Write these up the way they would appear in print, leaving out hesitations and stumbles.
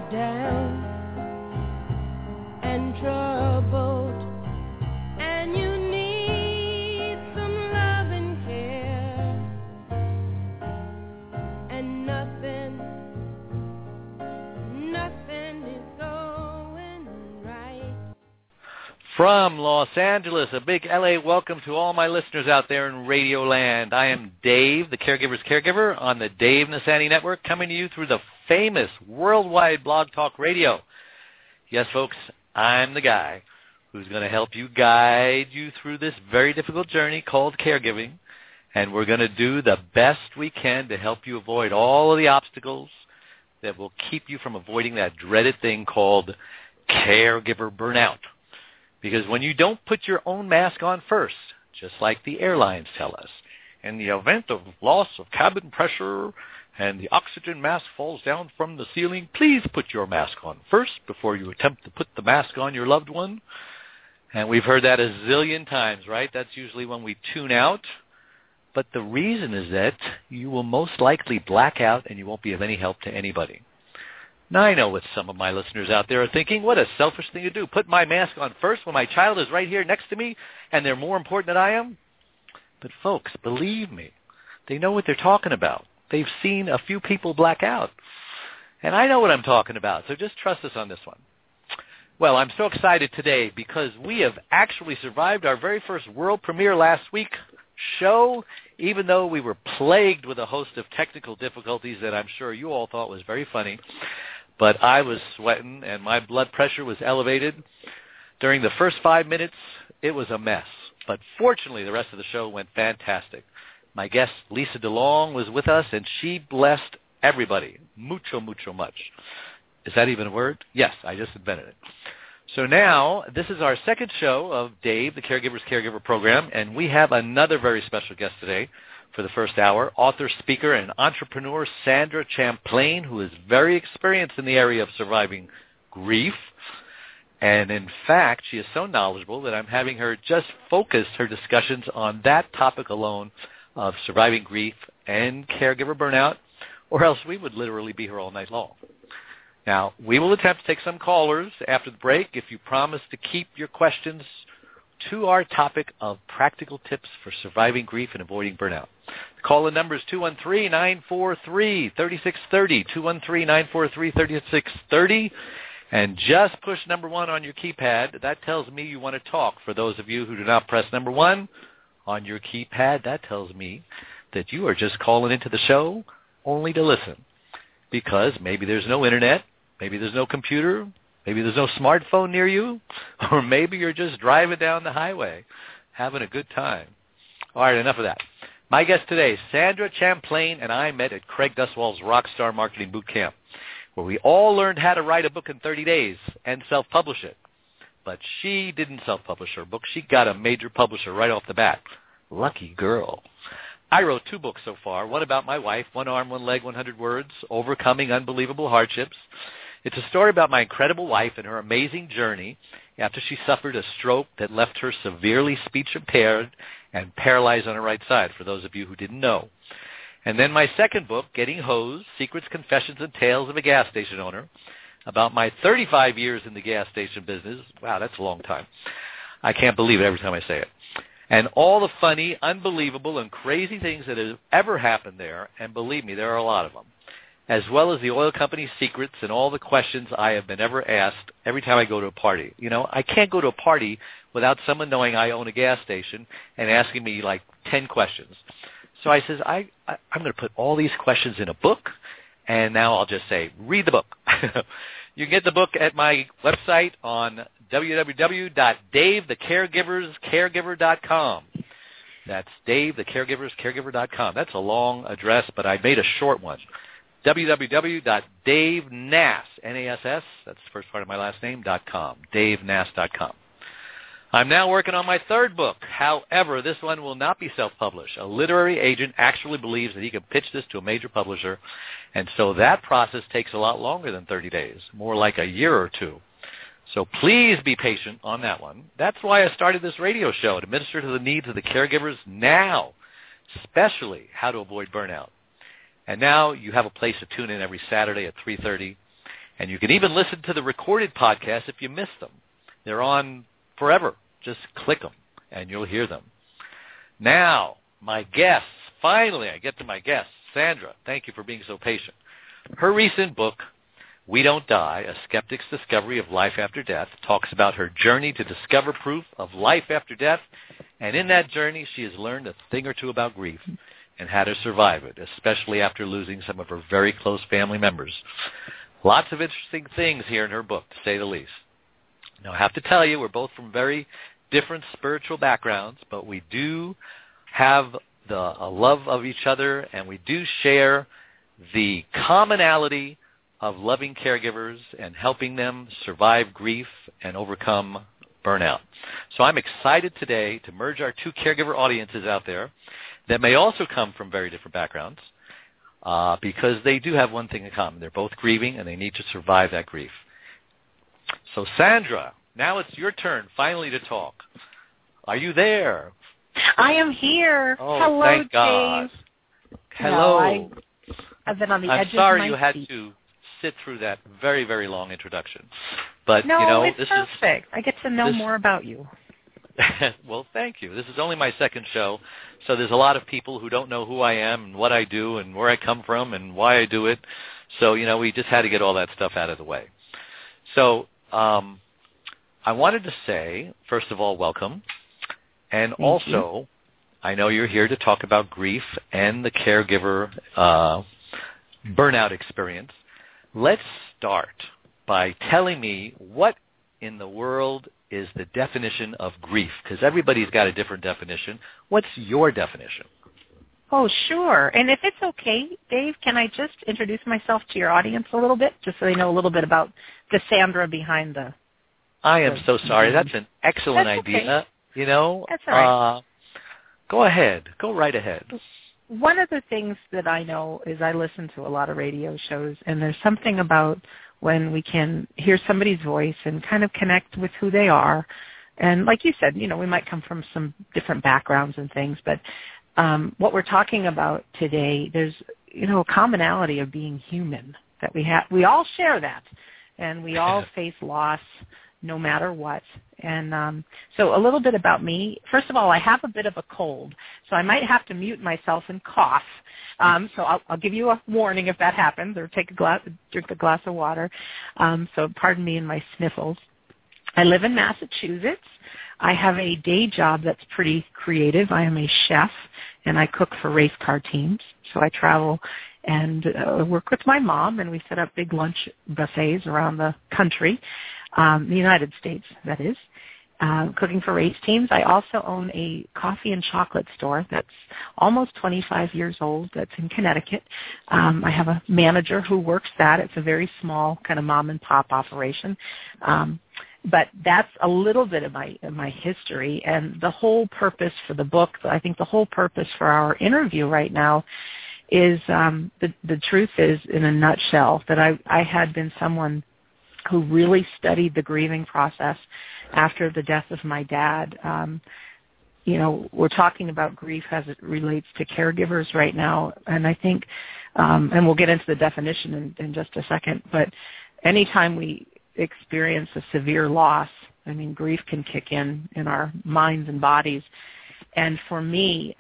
down and troubled, and you need some love and care, and nothing is going right. From Los Angeles, a big LA welcome to all my listeners out there in Radio Land. I am Dave, the Caregiver's Caregiver, on the Dave Nassaney Network, coming to you through the famous worldwide Blog Talk Radio. Yes, folks, I'm the guy who's going to help you guide you through this very difficult journey called caregiving, and we're going to do the best we can to help you avoid all of the obstacles that will keep you from avoiding that dreaded thing called caregiver burnout. Because when you don't put your own mask on first, just like the airlines tell us, in the event of loss of cabin pressure and the oxygen mask falls down from the ceiling, please put your mask on first before you attempt to put the mask on your loved one. And we've heard that a zillion times, right? That's usually when we tune out. But the reason is that you will most likely black out and you won't be of any help to anybody. Now, I know what some of my listeners out there are thinking. What a selfish thing to do. Put my mask on first when my child is right here next to me and they're more important than I am? But folks, believe me, they know what they're talking about. They've seen a few people black out. And I know what I'm talking about, so just trust us on this one. Well, I'm so excited today because we have actually survived our very first world premiere last week show, even though we were plagued with a host of technical difficulties that I'm sure you all thought was very funny. But I was sweating and my blood pressure was elevated. During the first 5 minutes, it was a mess. But fortunately, the rest of the show went fantastic. My guest, Lisa DeLong, was with us, and she blessed everybody. Mucho, mucho much. Is that even a word? Yes, I just invented it. So now, this is our second show of Dave, the Caregiver's Caregiver program, and we have another very special guest today for the first hour, author, speaker, and entrepreneur Sandra Champlain, who is very experienced in the area of surviving grief. And in fact, she is so knowledgeable that I'm having her just focus her discussions on that topic alone of surviving grief and caregiver burnout, or else we would literally be here all night long. Now, we will attempt to take some callers after the break if you promise to keep your questions to our topic of practical tips for surviving grief and avoiding burnout. The call-in number is 213-943-3630, 213-943-3630, and just push number 1 on your keypad. That tells me you want to talk. For those of you who do not press number 1 on your keypad, that tells me that you are just calling into the show only to listen, because maybe there's no internet, maybe there's no computer, maybe there's no smartphone near you, or maybe you're just driving down the highway having a good time. All right, enough of that. My guest today, Sandra Champlain, and I met at Craig Duswall's Rockstar Marketing Boot Camp, where we all learned how to write a book in 30 days and self-publish it. But she didn't self-publish her book. She got a major publisher right off the bat. Lucky girl. I wrote 2 books so far, one about my wife, 1 arm, 1 leg, 100 words, overcoming unbelievable hardships. It's a story about my incredible wife and her amazing journey after she suffered a stroke that left her severely speech impaired and paralyzed on her right side, for those of you who didn't know. And then my second book, Getting Hosed, Secrets, Confessions, and Tales of a Gas Station Owner, about my 35 years in the gas station business. Wow, that's a long time. I can't believe it every time I say it. And all the funny, unbelievable, and crazy things that have ever happened there, and believe me, there are a lot of them, as well as the oil company's secrets and all the questions I have been ever asked every time I go to a party. You know, I can't go to a party without someone knowing I own a gas station and asking me like 10 questions. So I says, I'm going to put all these questions in a book, and now I'll just say, read the book. You can get the book at my website on www.davethecaregiverscaregiver.com. That's davethecaregiverscaregiver.com. That's a long address, but I made a short one. www.davenass, N-A-S-S, that's the first part of my last name, .com, davenass.com. I'm now working on my third book. However, this one will not be self-published. A literary agent actually believes that he can pitch this to a major publisher, and so that process takes a lot longer than 30 days, more like a year or 2. So please be patient on that one. That's why I started this radio show, to minister to the needs of the caregivers now, especially how to avoid burnout. And now you have a place to tune in every Saturday at 3:30. And you can even listen to the recorded podcasts if you miss them. They're on forever. Just click them, and you'll hear them. Now, my guests. Finally, I get to my guest, Sandra. Thank you for being so patient. Her recent book, We Don't Die, A Skeptic's Discovery of Life After Death, talks about her journey to discover proof of life after death, and in that journey she has learned a thing or two about grief and how to survive it, especially after losing some of her very close family members. Lots of interesting things here in her book, to say the least. Now, I have to tell you, we're both from very different spiritual backgrounds, but we do have a love of each other, and we do share the commonality of loving caregivers and helping them survive grief and overcome burnout. So I'm excited today to merge our two caregiver audiences out there that may also come from very different backgrounds because they do have one thing in common. They're both grieving, and they need to survive that grief. So Sandra, now it's your turn finally to talk. Are you there? I am here. Oh, hello, thank God. Dave. Hello. No, I've been on the edge of my I'm sorry you had seat. to sit through that very, very long introduction. But, No, it's this perfect. I get to know more about you. Well, thank you. This is only my second show, so there's a lot of people who don't know who I am and what I do and where I come from and why I do it. So, we just had to get all that stuff out of the way. So I wanted to say, first of all, welcome. And Thank also, I know you're here to talk about grief and the caregiver burnout experience. Let's start by telling me what in the world is the definition of grief, because everybody's got a different definition. What's your definition? Oh, sure. And if it's okay, Dave, can I just introduce myself to your audience a little bit, just so they know a little bit about the Sandra behind the... I am so sorry. That's an excellent idea. Okay. That's all right. Go ahead. Go right ahead. One of the things that I know is I listen to a lot of radio shows, and there's something about when we can hear somebody's voice and kind of connect with who they are. And like you said, we might come from some different backgrounds and things, but what we're talking about today, there's, a commonality of being human that we have. We all share that, and we all face loss no matter what. And so a little bit about me. First of all, I have a bit of a cold, so I might have to mute myself and cough. So I'll give you a warning if that happens, or drink a glass of water. So pardon me in my sniffles. I live in Massachusetts. I have a day job that's pretty creative. I am a chef, and I cook for race car teams. So I travel and work with my mom, and we set up big lunch buffets around the country, the United States, that is, cooking for race teams. I also own a coffee and chocolate store that's almost 25 years old that's in Connecticut. I have a manager who works that. It's a very small kind of mom-and-pop operation. But that's a little bit of my history, and the whole purpose for the book, I think the whole purpose for our interview right now is the truth is, in a nutshell, that I had been someone who really studied the grieving process after the death of my dad. We're talking about grief as it relates to caregivers right now, and I think, and we'll get into the definition in just a second, but anytime we experience a severe loss, grief can kick in our minds and bodies. And for me,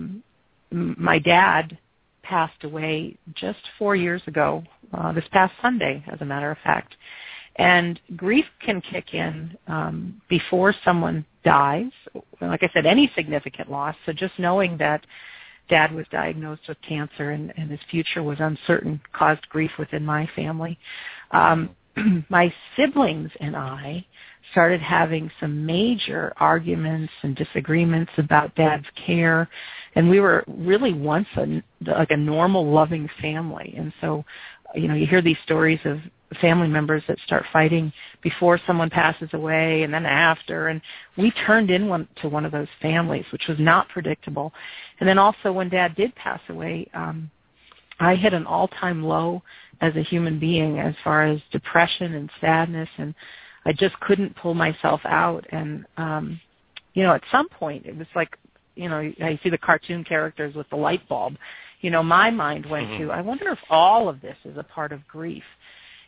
my dad passed away just 4 years ago, this past Sunday, as a matter of fact. And grief can kick in before someone dies. Like I said, any significant loss. So just knowing that Dad was diagnosed with cancer and his future was uncertain caused grief within my family. My siblings and I started having some major arguments and disagreements about Dad's care, and we were really once like a normal, loving family. And so, you hear these stories of family members that start fighting before someone passes away and then after, and we turned into one of those families, which was not predictable. And then also when Dad did pass away, I hit an all-time low as a human being as far as depression and sadness, and I just couldn't pull myself out. And, at some point, it was like, I see the cartoon characters with the light bulb. My mind went to, I wonder if all of this is a part of grief.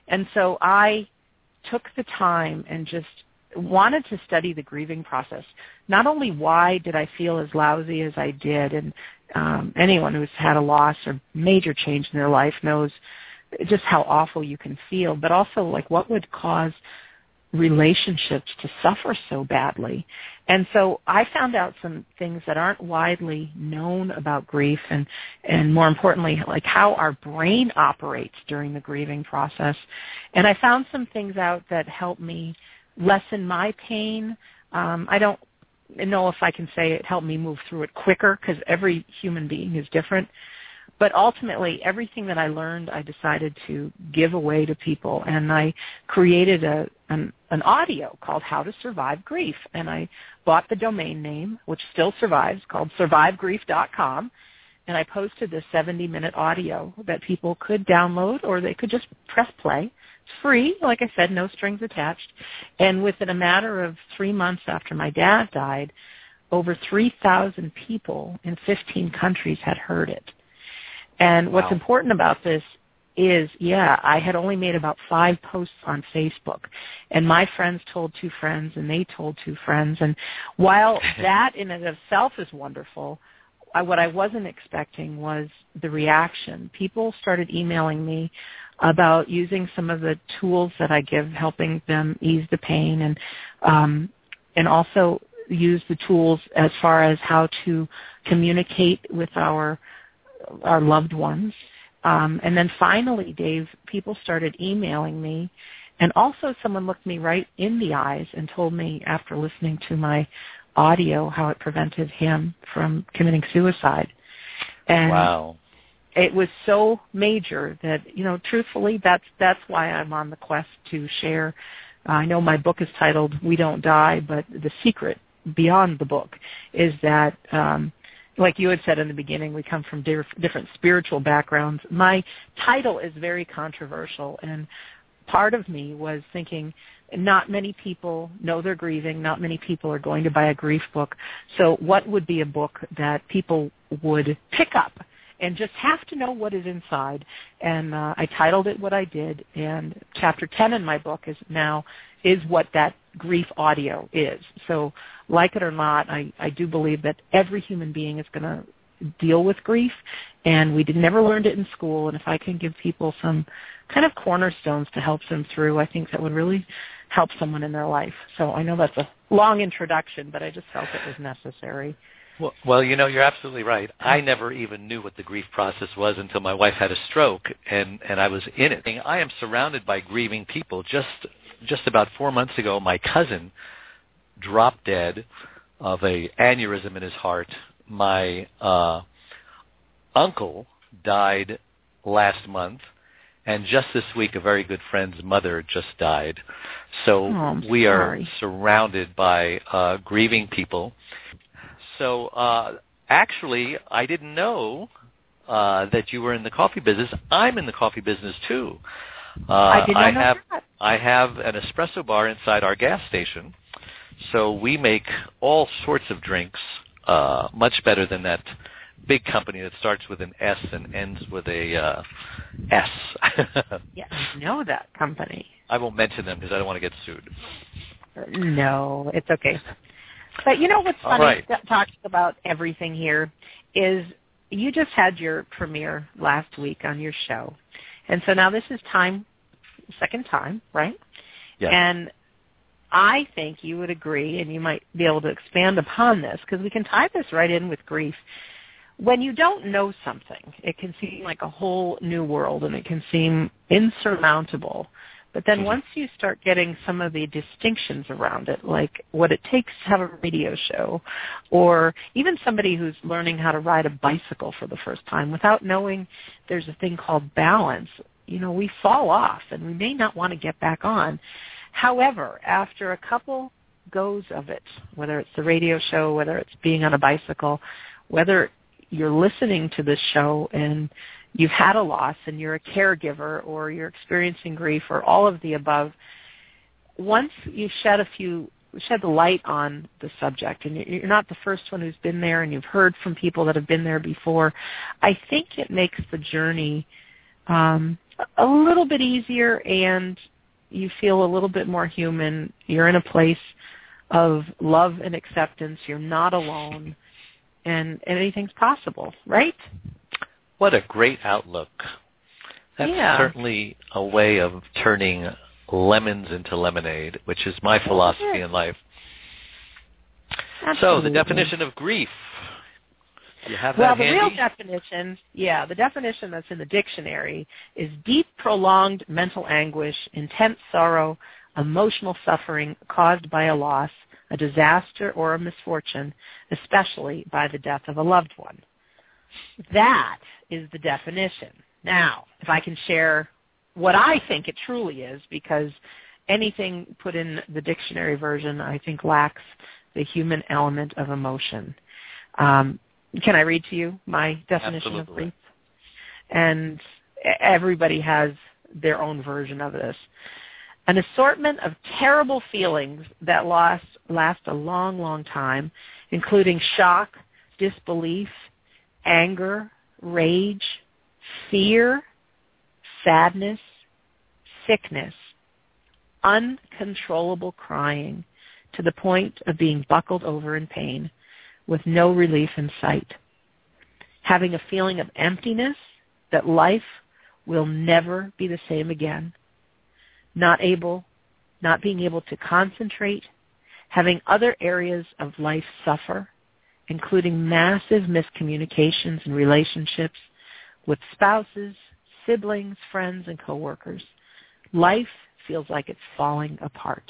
And so I took the time and just wanted to study the grieving process. Not only why did I feel as lousy as I did, and anyone who's had a loss or major change in their life knows just how awful you can feel, but also like what would cause relationships to suffer so badly. And so I found out some things that aren't widely known about grief, and more importantly, like how our brain operates during the grieving process. And I found some things out that helped me lessen my pain. I don't know if I can say it helped me move through it quicker, because every human being is different. But ultimately, everything that I learned, I decided to give away to people, and I created an audio called How to Survive Grief, and I bought the domain name, which still survives, called survivegrief.com, and I posted this 70-minute audio that people could download, or they could just press play. It's free, like I said, no strings attached, and within a matter of 3 months after my dad died, over 3,000 people in 15 countries had heard it. And what's important about this is, I had only made about 5 posts on Facebook, and my friends told 2 friends, and they told 2 friends. And while that in and of itself is wonderful, what I wasn't expecting was the reaction. People started emailing me about using some of the tools that I give, helping them ease the pain, and also use the tools as far as how to communicate with our loved ones. And then finally, Dave, people started emailing me, and also someone looked me right in the eyes and told me after listening to my audio how it prevented him from committing suicide. And it was so major that, truthfully, that's why I'm on the quest to share. I know my book is titled We Don't Die, but the secret beyond the book is that like you had said in the beginning, we come from different spiritual backgrounds. My title is very controversial, and part of me was thinking not many people know they're grieving. Not many people are going to buy a grief book. So what would be a book that people would pick up and just have to know what is inside? And I titled it what I did, and chapter 10 in my book is what that grief audio is. So like it or not, I do believe that every human being is going to deal with grief, and we never learned it in school. And if I can give people some kind of cornerstones to help them through, I think that would really help someone in their life. So I know that's a long introduction, but I just felt it was necessary. Well, you're absolutely right. I never even knew what the grief process was until my wife had a stroke, and I was in it. I am surrounded by grieving people. Just about 4 months ago, my cousin dropped dead of a aneurysm in his heart. My uncle died last month, and just this week, a very good friend's mother just died. So we are surrounded by grieving people. So actually, I didn't know that you were in the coffee business. I'm in the coffee business too. I did not know that. I have an espresso bar inside our gas station, so we make all sorts of drinks, much better than that big company that starts with an S and ends with a S. Yeah, I know that company. I won't mention them because I don't want to get sued. No, it's okay. But what's funny, talking about everything here, is you just had your premiere last week on your show. And so now this is second time, right? Yeah. And I think you would agree, and you might be able to expand upon this, because we can tie this right in with grief. When you don't know something, it can seem like a whole new world, and it can seem insurmountable. But then once you start getting some of the distinctions around it, like what it takes to have a radio show, or even somebody who's learning how to ride a bicycle for the first time without knowing there's a thing called balance, we fall off and we may not want to get back on. However, after a couple goes of it, whether it's the radio show, whether it's being on a bicycle, whether you're listening to this show and you've had a loss and you're a caregiver or you're experiencing grief or all of the above, once you shed the light on the subject, and you're not the first one who's been there and you've heard from people that have been there before, I think it makes the journey a little bit easier, and you feel a little bit more human. You're in a place of love and acceptance. You're not alone, and anything's possible, right? What a great outlook. That's certainly a way of turning lemons into lemonade, which is my philosophy in life. Absolutely. So the definition of grief. You have that well, the handy? real definition, the definition that's in the dictionary is deep, prolonged mental anguish, intense sorrow, emotional suffering caused by a loss, a disaster, or a misfortune, especially by the death of a loved one. That is the definition. Now, if I can share what I think it truly is, because anything put in the dictionary version, I think, lacks the human element of emotion. Can I read to you my definition Absolutely. of grief? And everybody has their own version of this. An assortment of terrible feelings that last a long, long time, including shock, disbelief, anger, rage, fear, sadness, sickness, uncontrollable crying to the point of being buckled over in pain with no relief in sight, having a feeling of emptiness that life will never be the same again, not being able to concentrate, having other areas of life suffer, including massive miscommunications in relationships with spouses, siblings, friends, and coworkers. Life feels like it's falling apart.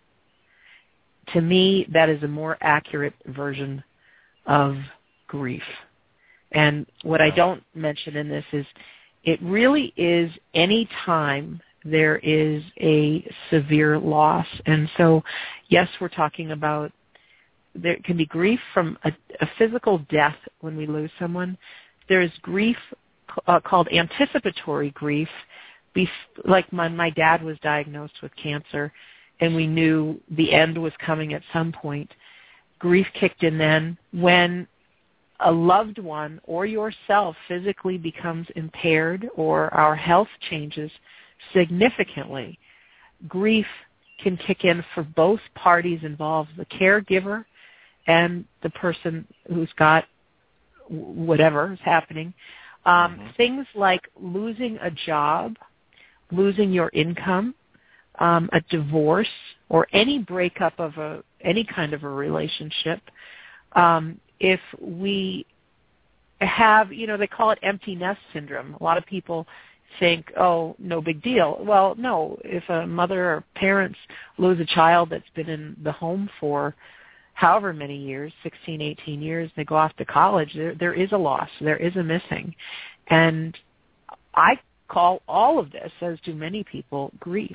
To me, that is a more accurate version of grief. And what I don't mention in this is it really is any time there is a severe loss. And so, yes, we're talking about there can be grief from a physical death when we lose someone. There's grief called anticipatory grief. Like my dad was diagnosed with cancer, and we knew the end was coming at some point. Grief kicked in then when a loved one or yourself physically becomes impaired or our health changes significantly. Grief can kick in for both parties involved, the caregiver and the person who's got whatever is happening. Things like losing a job, losing your income, a divorce, or any breakup of any kind of a relationship. If we have, they call it empty nest syndrome. A lot of people think, oh, no big deal. Well, no. If a mother or parents lose a child that's been in the home for however many years, 16, 18 years, they go off to college, there is a loss. There is a missing. And I call all of this, as do many people, grief.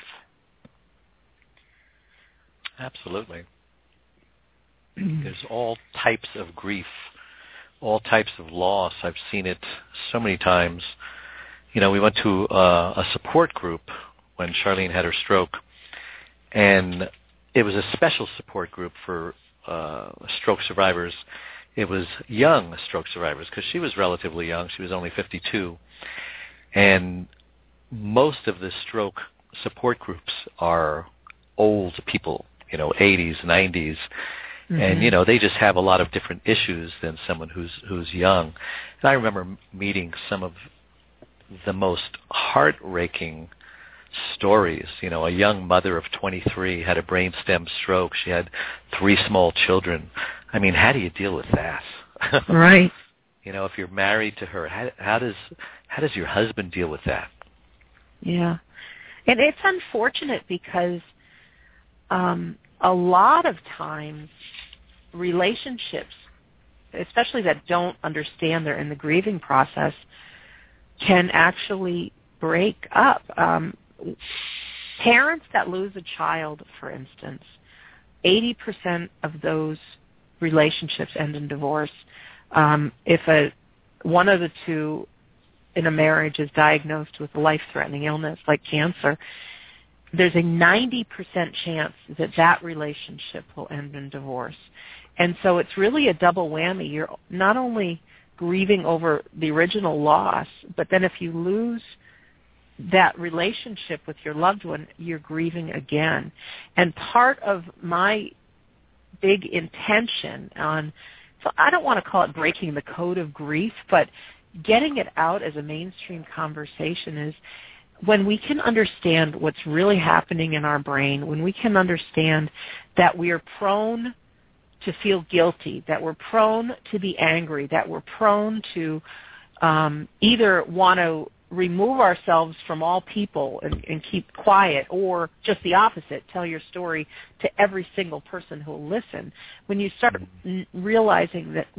Absolutely. There's all types of grief, all types of loss. I've seen it so many times. We went to a support group when Charlene had her stroke, and it was a special support group for stroke survivors. It was young stroke survivors because she was relatively young. She was only 52. And most of the stroke support groups are old people, 80s, 90s. Mm-hmm. And, they just have a lot of different issues than someone who's young. And I remember meeting some of the most heart-raking stories. A young mother of 23 had a brainstem stroke. She had 3 small children. I mean, how do you deal with that? Right. If you're married to her, how does your husband deal with that? Yeah. And it's unfortunate because a lot of times relationships, especially that don't understand they're in the grieving process, can actually break up. Parents that lose a child, for instance, 80% of those relationships end in divorce. If one of the two in a marriage is diagnosed with a life-threatening illness like cancer, there's a 90% chance that relationship will end in divorce. And so it's really a double whammy. You're not only grieving over the original loss, but then if you lose that relationship with your loved one, you're grieving again. And part of my big intention so I don't want to call it breaking the code of grief, but getting it out as a mainstream conversation is when we can understand what's really happening in our brain, when we can understand that we are prone to feel guilty, that we're prone to be angry, that we're prone to either want to remove ourselves from all people and keep quiet, or just the opposite, tell your story to every single person who will listen. When you start realizing that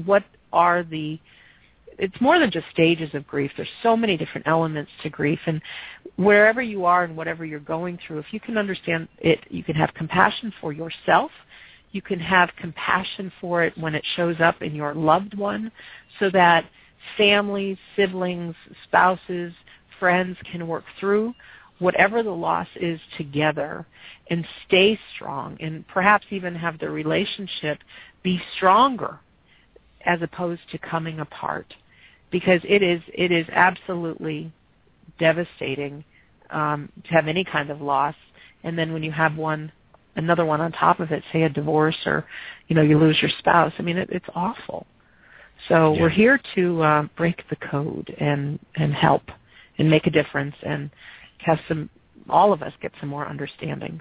it's more than just stages of grief. There's so many different elements to grief, and wherever you are and whatever you're going through, if you can understand it, you can have compassion for yourself. You can have compassion for it when it shows up in your loved one, so that families, siblings, spouses, friends can work through whatever the loss is together and stay strong, and perhaps even have the relationship be stronger as opposed to coming apart. Because it is absolutely devastating to have any kind of loss, and then when you have another one on top of it, say a divorce, or you lose your spouse. I mean, it's awful. So We're here to break the code and help and make a difference and have all of us get some more understanding.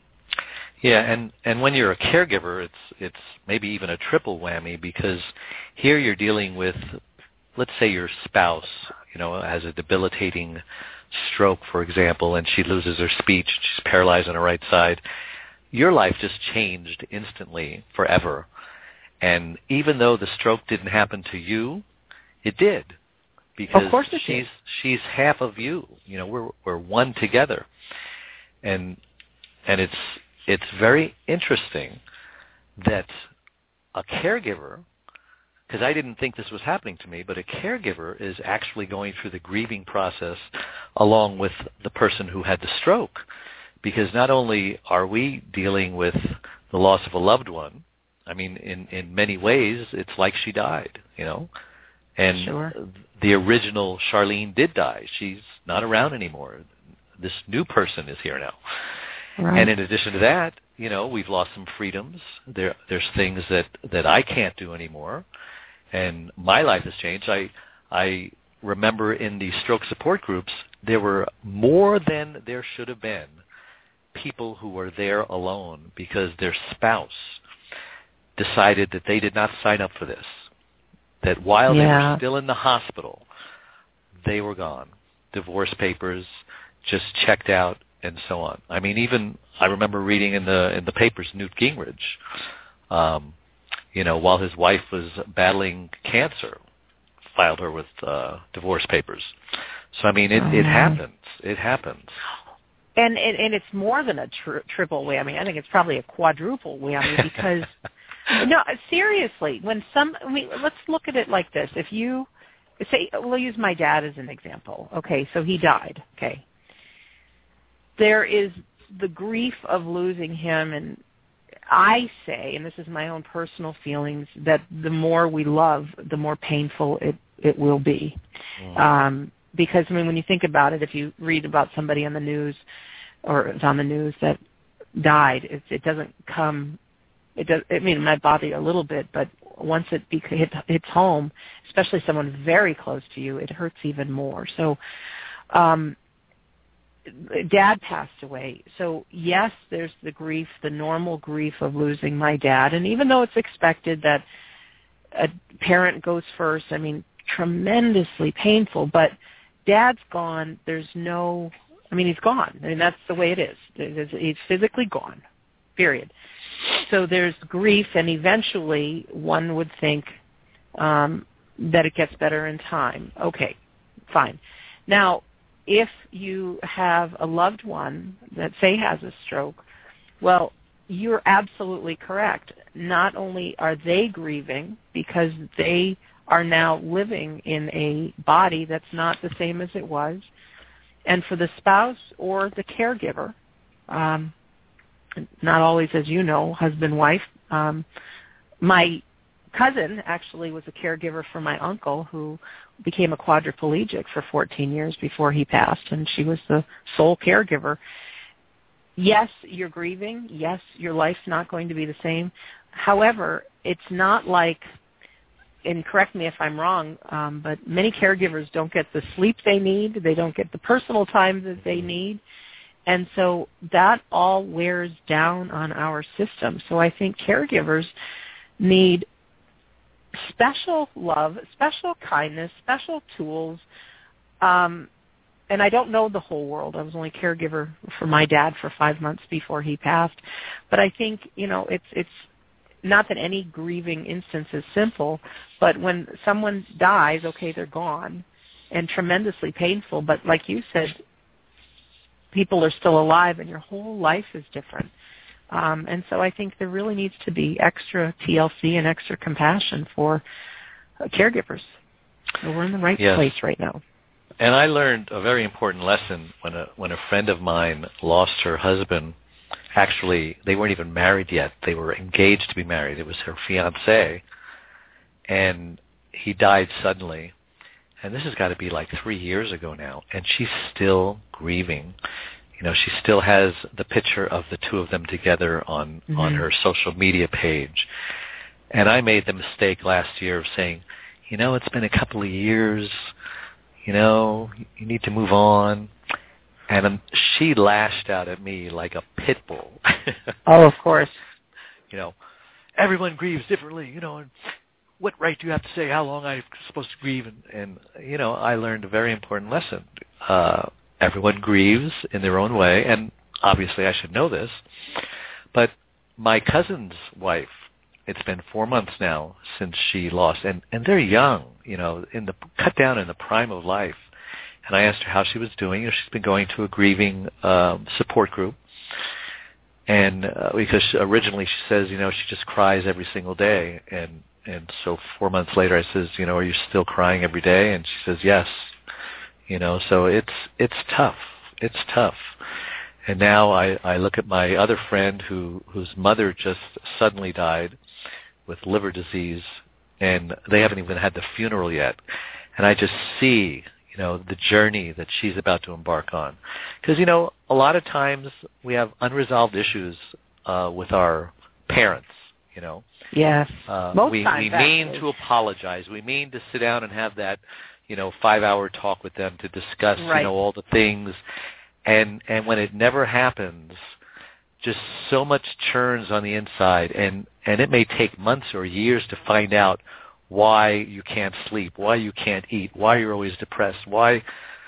Yeah, and when you're a caregiver, it's maybe even a triple whammy, because here you're dealing with, let's say your spouse, has a debilitating stroke, for example, and she loses her speech, she's paralyzed on her right side. Your life just changed instantly, forever. And even though the stroke didn't happen to you, it did. Because of course it did. She's half of you. We're one together. And it's very interesting that a caregiver, because I didn't think this was happening to me, but a caregiver is actually going through the grieving process along with the person who had the stroke. Because not only are we dealing with the loss of a loved one, I mean, in many ways, it's like she died, And sure. The original Charlene did die. She's not around anymore. This new person is here now. Right. And in addition to that, we've lost some freedoms. There's things that I can't do anymore. And my life has changed. I remember in the stroke support groups, there were more than there should have been people who were there alone because their spouse decided that they did not sign up for this, that while they were still in the hospital, they were gone. Divorce papers just checked out and so on. I mean, even I remember reading in the papers Newt Gingrich, while his wife was battling cancer, filed her with divorce papers. So I mean, it happens. It happens. And it's more than a triple whammy. I think it's probably a quadruple whammy because, no, seriously, let's look at it like this. If you say, we'll use my dad as an example. Okay, so he died. Okay. There is the grief of losing him, and I say, and this is my own personal feelings, that the more we love, the more painful it will be. Because, I mean, when you think about it, if you read about somebody on the news or it's on the news that died, it doesn't come, it might bother you a little bit, but once it hits home, especially someone very close to you, it hurts even more. So Dad passed away. So, yes, there's the grief, the normal grief of losing my dad. And even though it's expected that a parent goes first, I mean, tremendously painful, but Dad's gone. He's gone. I mean, that's the way it is. He's physically gone, period. So there's grief, and eventually one would think that it gets better in time. Okay, fine. Now, if you have a loved one that, say, has a stroke, well, you're absolutely correct. Not only are they grieving because they are now living in a body that's not the same as it was, and for the spouse or the caregiver, not always, as you know, husband, wife, my cousin actually was a caregiver for my uncle, who became a quadriplegic for 14 years before he passed, and she was the sole caregiver. Yes, you're grieving. Yes, your life's not going to be the same. However, it's not like, and correct me if I'm wrong, but many caregivers don't get the sleep they need. They don't get the personal time that they need. And so that all wears down on our system. So I think caregivers need special love, special kindness, special tools. And I don't know the whole world. I was only caregiver for my dad for 5 months before he passed. But I think, it's not that any grieving instance is simple, but when someone dies, okay, they're gone, and tremendously painful. But like you said, people are still alive, and your whole life is different. And so I think there really needs to be extra TLC and extra compassion for caregivers. So we're in the right place right now. And I learned a very important lesson when a friend of mine lost her husband. Actually, they weren't even married yet. They were engaged to be married. It was her fiancé, and he died suddenly. And this has got to be like 3 years ago now, and she's still grieving. She still has the picture of the two of them together on her social media page. And I made the mistake last year of saying, it's been a couple of years, you need to move on. And she lashed out at me like a pit bull. Oh, of course. Everyone grieves differently, and what right do you have to say how long I'm supposed to grieve? And I learned a very important lesson. Everyone grieves in their own way, and obviously I should know this, but my cousin's wife, it's been 4 months now since she lost, and they're young, cut down in the prime of life. And I asked her how she was doing. She's been going to a grieving support group, and because originally she says, she just cries every single day, and so 4 months later I says, are you still crying every day? And she says, yes. So it's tough. It's tough. And now I look at my other friend whose mother just suddenly died with liver disease, and they haven't even had the funeral yet. And I just see, the journey that she's about to embark on. Because, a lot of times we have unresolved issues with our parents, Yes. We mean to apologize. We mean to sit down and have that 5-hour talk with them to discuss, all the things. And when it never happens, just so much churns on the inside. And it may take months or years to find out why you can't sleep, why you can't eat, why you're always depressed, why,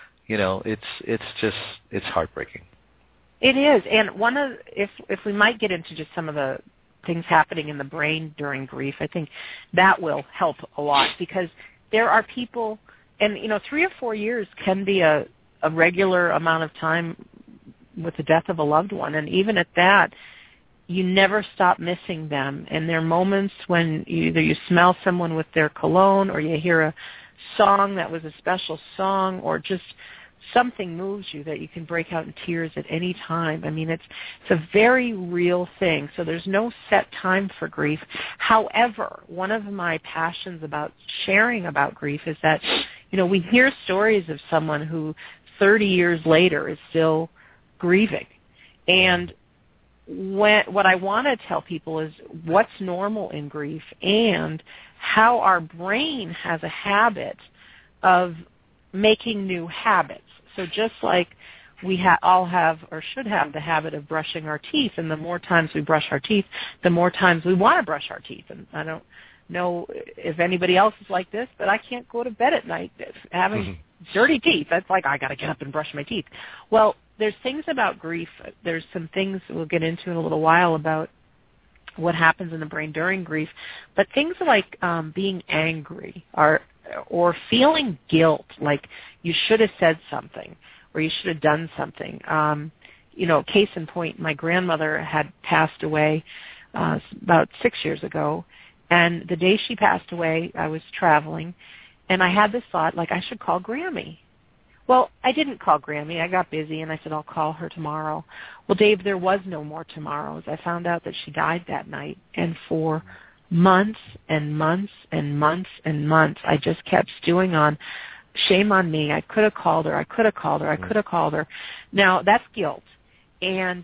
it's heartbreaking. It is. And if we might get into just some of the things happening in the brain during grief, I think that will help a lot, because there are people, and 3 or 4 years can be a regular amount of time with the death of a loved one, and even at that, you never stop missing them. And there are moments when either you smell someone with their cologne, or you hear a song that was a special song, or just something moves you that you can break out in tears at any time. I mean, it's a very real thing. So there's no set time for grief. However, one of my passions about sharing about grief is that, we hear stories of someone who 30 years later is still grieving. And what I want to tell people is what's normal in grief, and how our brain has a habit of making new habits. So just like we all have or should have the habit of brushing our teeth, and the more times we brush our teeth, the more times we want to brush our teeth. And I don't know if anybody else is like this, but I can't go to bed at night having dirty teeth. That's like, I got to get up and brush my teeth. Well, there's things about grief. There's some things we'll get into in a little while about what happens in the brain during grief. But things like being angry or feeling guilt, like you should have said something or you should have done something. Case in point, my grandmother had passed away about 6 years ago. And the day she passed away, I was traveling, and I had this thought, like, I should call Grammy. Well, I didn't call Grammy. I got busy, and I said, I'll call her tomorrow. Well, Dave, there was no more tomorrows. I found out that she died that night, and for months and months and months and months, I just kept stewing on, shame on me, I could have called her, I could have called her, I could have called her. Now, that's guilt. And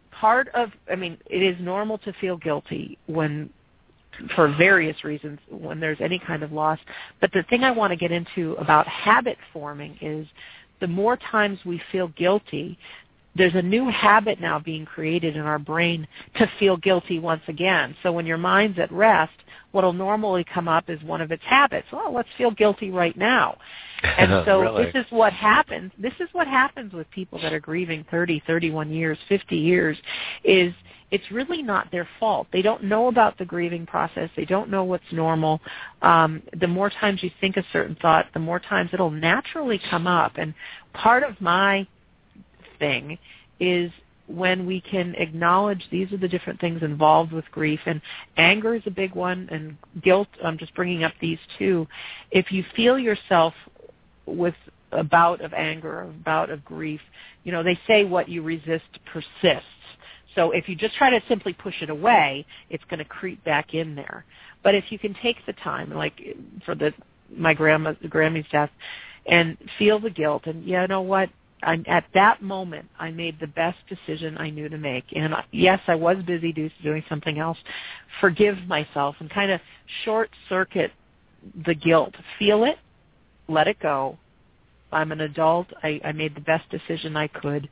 it is normal to feel guilty for various reasons, when there's any kind of loss. But the thing I want to get into about habit forming is the more times we feel guilty, there's a new habit now being created in our brain to feel guilty once again. So when your mind's at rest, what will normally come up is one of its habits. Well, let's feel guilty right now. And so Really? This is what happens. This is what happens with people that are grieving 30, 31 years, 50 years, is it's really not their fault. They don't know about the grieving process. They don't know what's normal. The more times you think a certain thought, the more times it'll naturally come up. And part of my thing is when we can acknowledge these are the different things involved with grief, and anger is a big one, and guilt, I'm just bringing up these two. If you feel yourself with a bout of anger or a bout of grief, they say what you resist persists. So if you just try to simply push it away, it's going to creep back in there. But if you can take the time, like for my Grammy's death, and feel the guilt, and you know what? At that moment, I made the best decision I knew to make. And yes, I was busy doing something else. Forgive myself and kind of short-circuit the guilt. Feel it, let it go. I'm an adult. I made the best decision I could,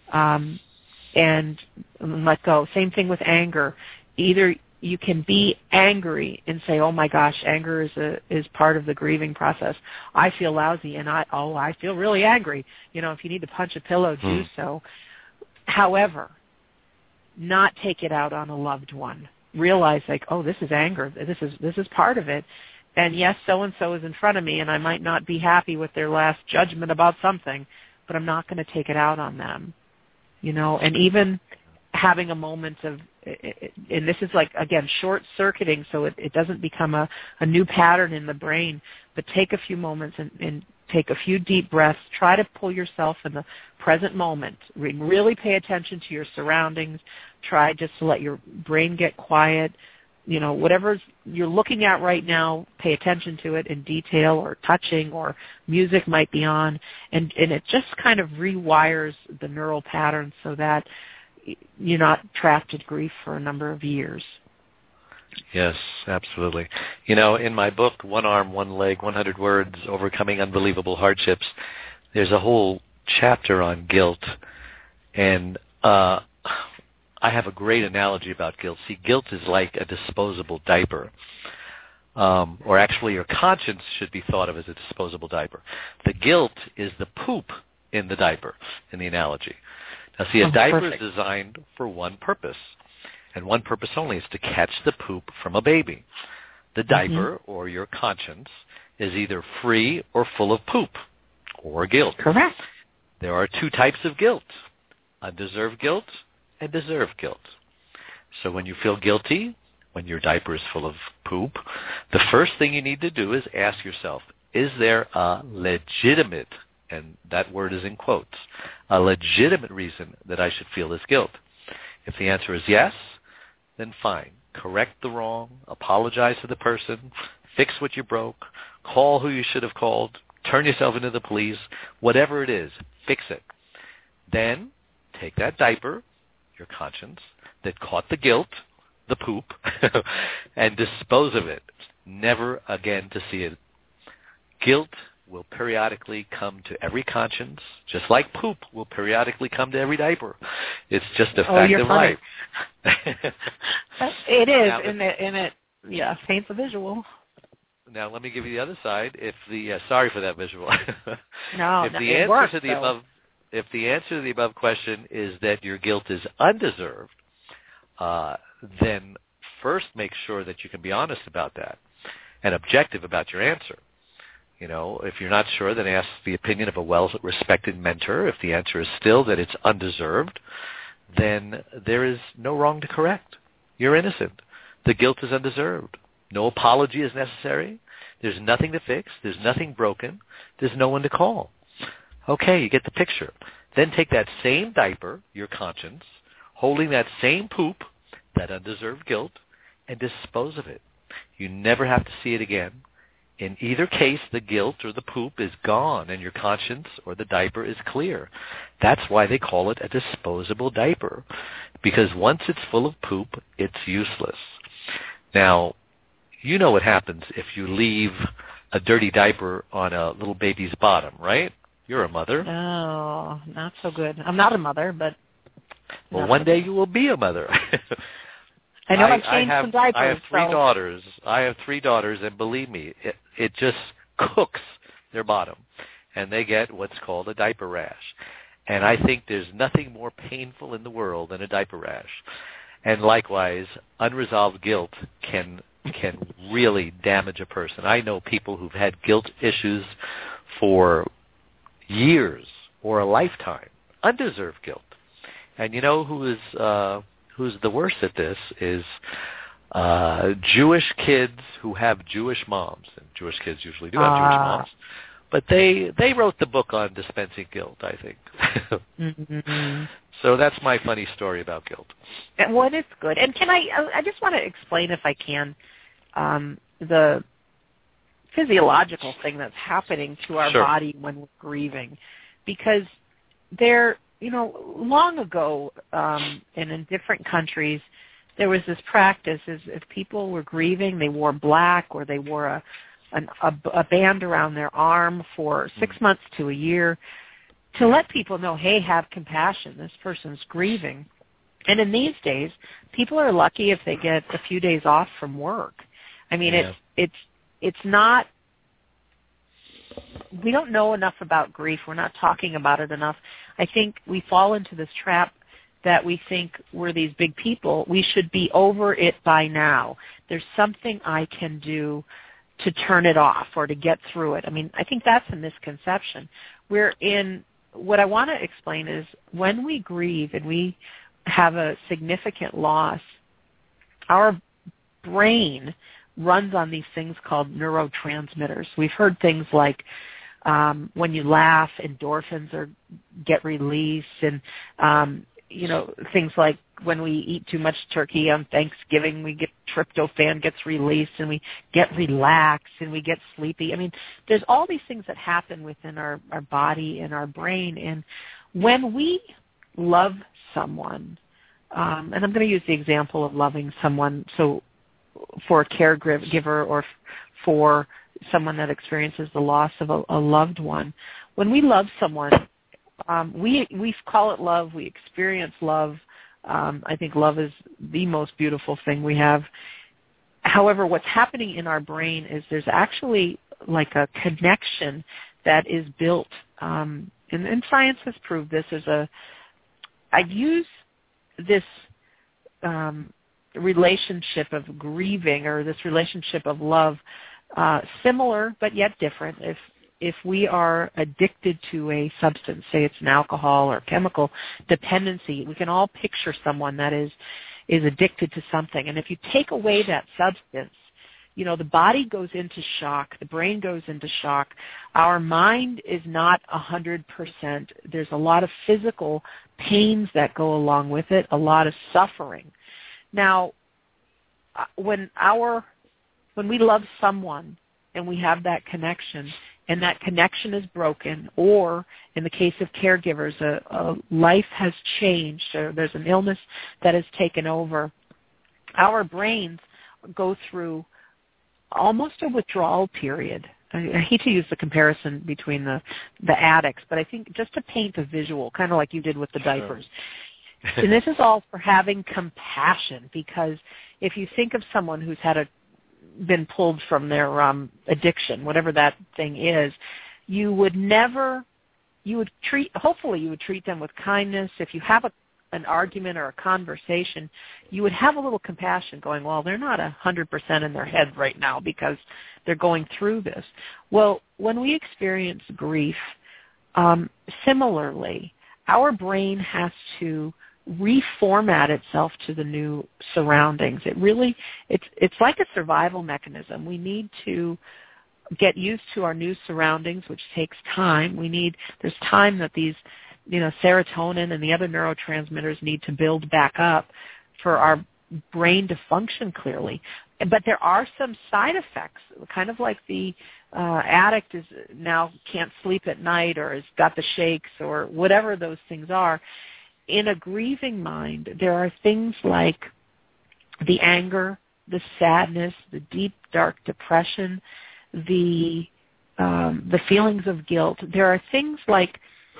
and let go. Same thing with anger. Either you can be angry and say, oh my gosh, anger is part of the grieving process. I feel lousy and I feel really angry. If you need to punch a pillow, do so. However, not take it out on a loved one. Realize this is anger. This is part of it. And yes, so-and-so is in front of me and I might not be happy with their last judgment about something, but I'm not going to take it out on them. And even having a moment of, and this is again, short-circuiting so it doesn't become a new pattern in the brain, but take a few moments and take a few deep breaths. Try to pull yourself in the present moment. Really pay attention to your surroundings. Try just to let your brain get quiet. Whatever you're looking at right now, pay attention to it in detail, or touching, or music might be on, and it just kind of rewires the neural patterns so that you're not trapped in grief for a number of years. Yes, absolutely. In my book, One Arm, One Leg, 100 Words, Overcoming Unbelievable Hardships, there's a whole chapter on guilt. And I have a great analogy about guilt. See, guilt is like a disposable diaper. Or actually your conscience should be thought of as a disposable diaper. The guilt is the poop in the diaper, in the analogy. Now, see, a diaper is designed for one purpose, and one purpose only is to catch the poop from a baby. The diaper, or your conscience, is either free or full of poop, or guilt. Correct. There are two types of guilt, undeserved guilt and deserved guilt. So when you feel guilty, when your diaper is full of poop, the first thing you need to do is ask yourself, is there a legitimate, and that word is in quotes, a legitimate reason that I should feel this guilt? If the answer is yes, then fine. Correct the wrong, apologize to the person, fix what you broke, call who you should have called, turn yourself into the police, whatever it is, fix it. Then take that diaper, your conscience, that caught the guilt, the poop, and dispose of it, never again to see it. Guilt will periodically come to every conscience, just like poop will periodically come to every diaper. It's just a fact of life. It is, and it paints a visual. Now, let me give you the other side. Sorry for that visual. No, if the answer to the above question is that your guilt is undeserved, then first make sure that you can be honest about that and objective about your answer. If you're not sure, then ask the opinion of a well-respected mentor. If the answer is still that it's undeserved, then there is no wrong to correct. You're innocent. The guilt is undeserved. No apology is necessary. There's nothing to fix. There's nothing broken. There's no one to call. Okay, you get the picture. Then take that same diaper, your conscience, holding that same poop, that undeserved guilt, and dispose of it. You never have to see it again. In either case, the guilt or the poop is gone and your conscience or the diaper is clear. That's why they call it a disposable diaper, because once it's full of poop, it's useless. Now, you know what happens if you leave a dirty diaper on a little baby's bottom, right? You're a mother. Oh, not so good. I'm not a mother, but... Well, one day you will be a mother. I know I've changed some diapers. I have three daughters. I have 3 daughters, and believe me, it just cooks their bottom, and they get what's called a diaper rash. And I think there's nothing more painful in the world than a diaper rash. And likewise, unresolved guilt can really damage a person. I know people who've had guilt issues for years or a lifetime, undeserved guilt. And you know who's the worst at this is Jewish kids who have Jewish moms. And Jewish kids usually do have Jewish moms. But they wrote the book on dispensing guilt, I think. Mm-hmm. So that's my funny story about guilt. Well, it's good. And I just want to explain, if I can, the physiological thing that's happening to our body when we're grieving. Because long ago, and in different countries, there was this practice is if people were grieving, they wore black or they wore a band around their arm for 6 months to a year to let people know, hey, have compassion. This person's grieving. And in these days, people are lucky if they get a few days off from work. I mean, it's not, we don't know enough about grief. We're not talking about it enough. I think we fall into this trap that we think we're these big people. We should be over it by now. There's something I can do to turn it off or to get through it. I mean, I think that's a misconception. What I want to explain is when we grieve and we have a significant loss, our brain runs on these things called neurotransmitters. We've heard things like when you laugh, endorphins get released, and things like when we eat too much turkey on Thanksgiving, we get tryptophan gets released, and we get relaxed, and we get sleepy. I mean, there's all these things that happen within our body and our brain, and when we love someone, and I'm going to use the example of loving someone, so for a caregiver or for someone that experiences the loss of a loved one, when we love someone, we call it love. We experience love. I think love is the most beautiful thing we have. However, what's happening in our brain is there's actually like a connection that is built, and science has proved this. I use this relationship of grieving or this relationship of love, similar but yet different. If we are addicted to a substance, say it's an alcohol or chemical dependency, we can all picture someone that is addicted to something. And if you take away that substance, the body goes into shock, the brain goes into shock, our mind is not 100%. There's a lot of physical pains that go along with it, a lot of suffering. Now, when we love someone and we have that connection, and that connection is broken, or in the case of caregivers, a life has changed, or there's an illness that has taken over, our brains go through almost a withdrawal period. I hate to use the comparison between the addicts, but I think just to paint a visual, kind of like you did with the diapers. And this is all for having compassion, because if you think of someone who's been pulled from their addiction, whatever that thing is, hopefully you would treat them with kindness. If you have an argument or a conversation, you would have a little compassion, going, well, they're not 100% in their head right now because they're going through this. Well, when we experience grief, similarly, our brain has to reformat itself to the new surroundings. It's like a survival mechanism. We need to get used to our new surroundings, which takes time. There's time that these, serotonin and the other neurotransmitters need to build back up for our brain to function clearly. but there are some side effects, kind of like the addict is now can't sleep at night or has got the shakes or whatever those things are. In a grieving mind, there are things like the anger, the sadness, the deep, dark depression, the feelings of guilt. There are things like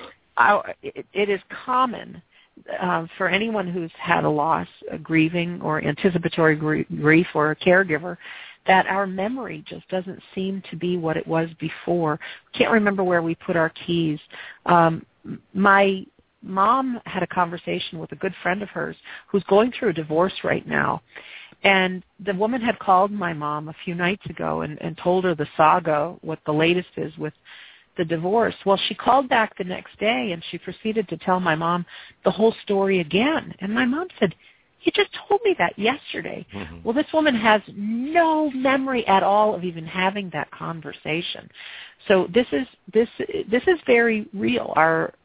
it is common for anyone who's had a loss, a grieving or anticipatory grief or a caregiver, that our memory just doesn't seem to be what it was before. Can't remember where we put our keys. My mom had a conversation with a good friend of hers who's going through a divorce right now. And the woman had called my mom a few nights ago and told her the saga, what the latest is with the divorce. Well, she called back the next day and she proceeded to tell my mom the whole story again. And my mom said, "You just told me that yesterday." Mm-hmm. Well, this woman has no memory at all of even having that conversation. So this is very real. Our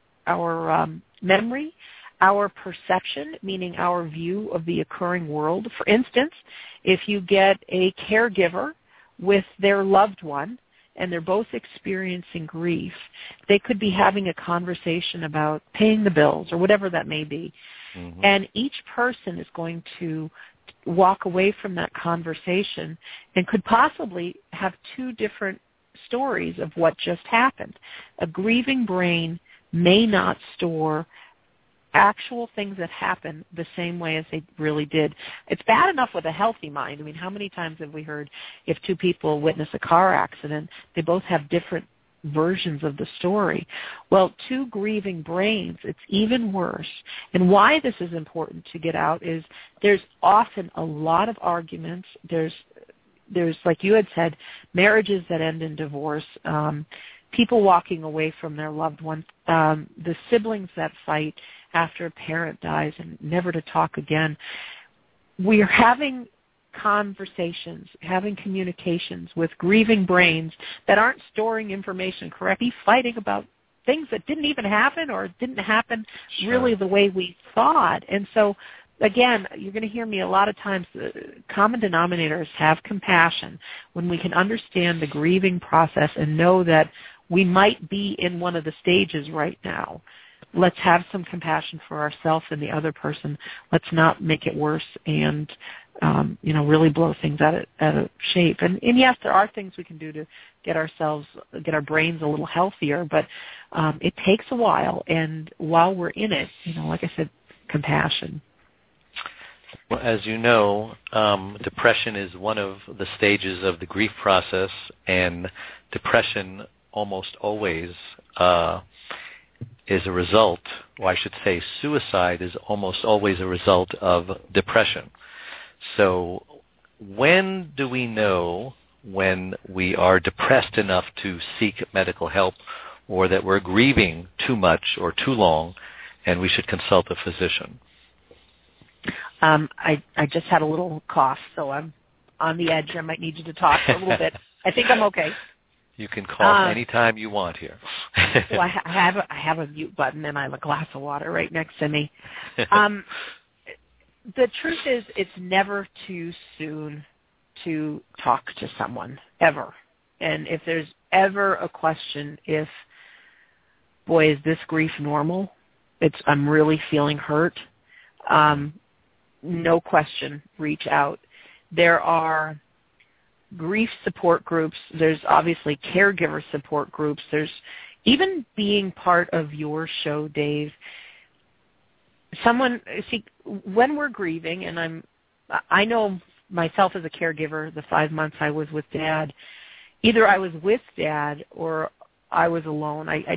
memory, our perception, meaning our view of the occurring world. For instance, if you get a caregiver with their loved one and they're both experiencing grief, they could be having a conversation about paying the bills or whatever that may be. Mm-hmm. And each person is going to walk away from that conversation and could possibly have two different stories of what just happened. A grieving brain may not store actual things that happen the same way as they really did. It's bad enough with a healthy mind. I mean, how many times have we heard if two people witness a car accident, they both have different versions of the story? Well, two grieving brains, it's even worse. And why this is important to get out is there's often a lot of arguments. There's like you had said, marriages that end in divorce, people walking away from their loved ones, the siblings that fight after a parent dies and never to talk again. We are having conversations, having communications with grieving brains that aren't storing information correctly, fighting about things that didn't even happen or didn't happen really the way we thought. And so, again, you're going to hear me a lot of times, the common denominators have compassion when we can understand the grieving process and know that we might be in one of the stages right now. Let's have some compassion for ourselves and the other person. Let's not make it worse and, really blow things out of shape. And yes, there are things we can do to get our brains a little healthier, but it takes a while. And while we're in it, like I said, compassion. Well, as you know, depression is one of the stages of the grief process, and depression almost always is a result, or I should say suicide is almost always a result of depression. So when do we know when we are depressed enough to seek medical help, or that we're grieving too much or too long and we should consult a physician? I just had a little cough, so I'm on the edge. I might need you to talk for a little bit. I think I'm okay. You can cough anytime you want here. Well, I have a mute button and I have a glass of water right next to me. The truth is, it's never too soon to talk to someone, ever. And if there's ever a question, is this grief normal? I'm really feeling hurt. No question, reach out. There are grief support groups. There's obviously caregiver support groups. There's even being part of your show, Dave. When we're grieving, and I know myself as a caregiver, the 5 months I was with Dad, either I was with Dad or I was alone. I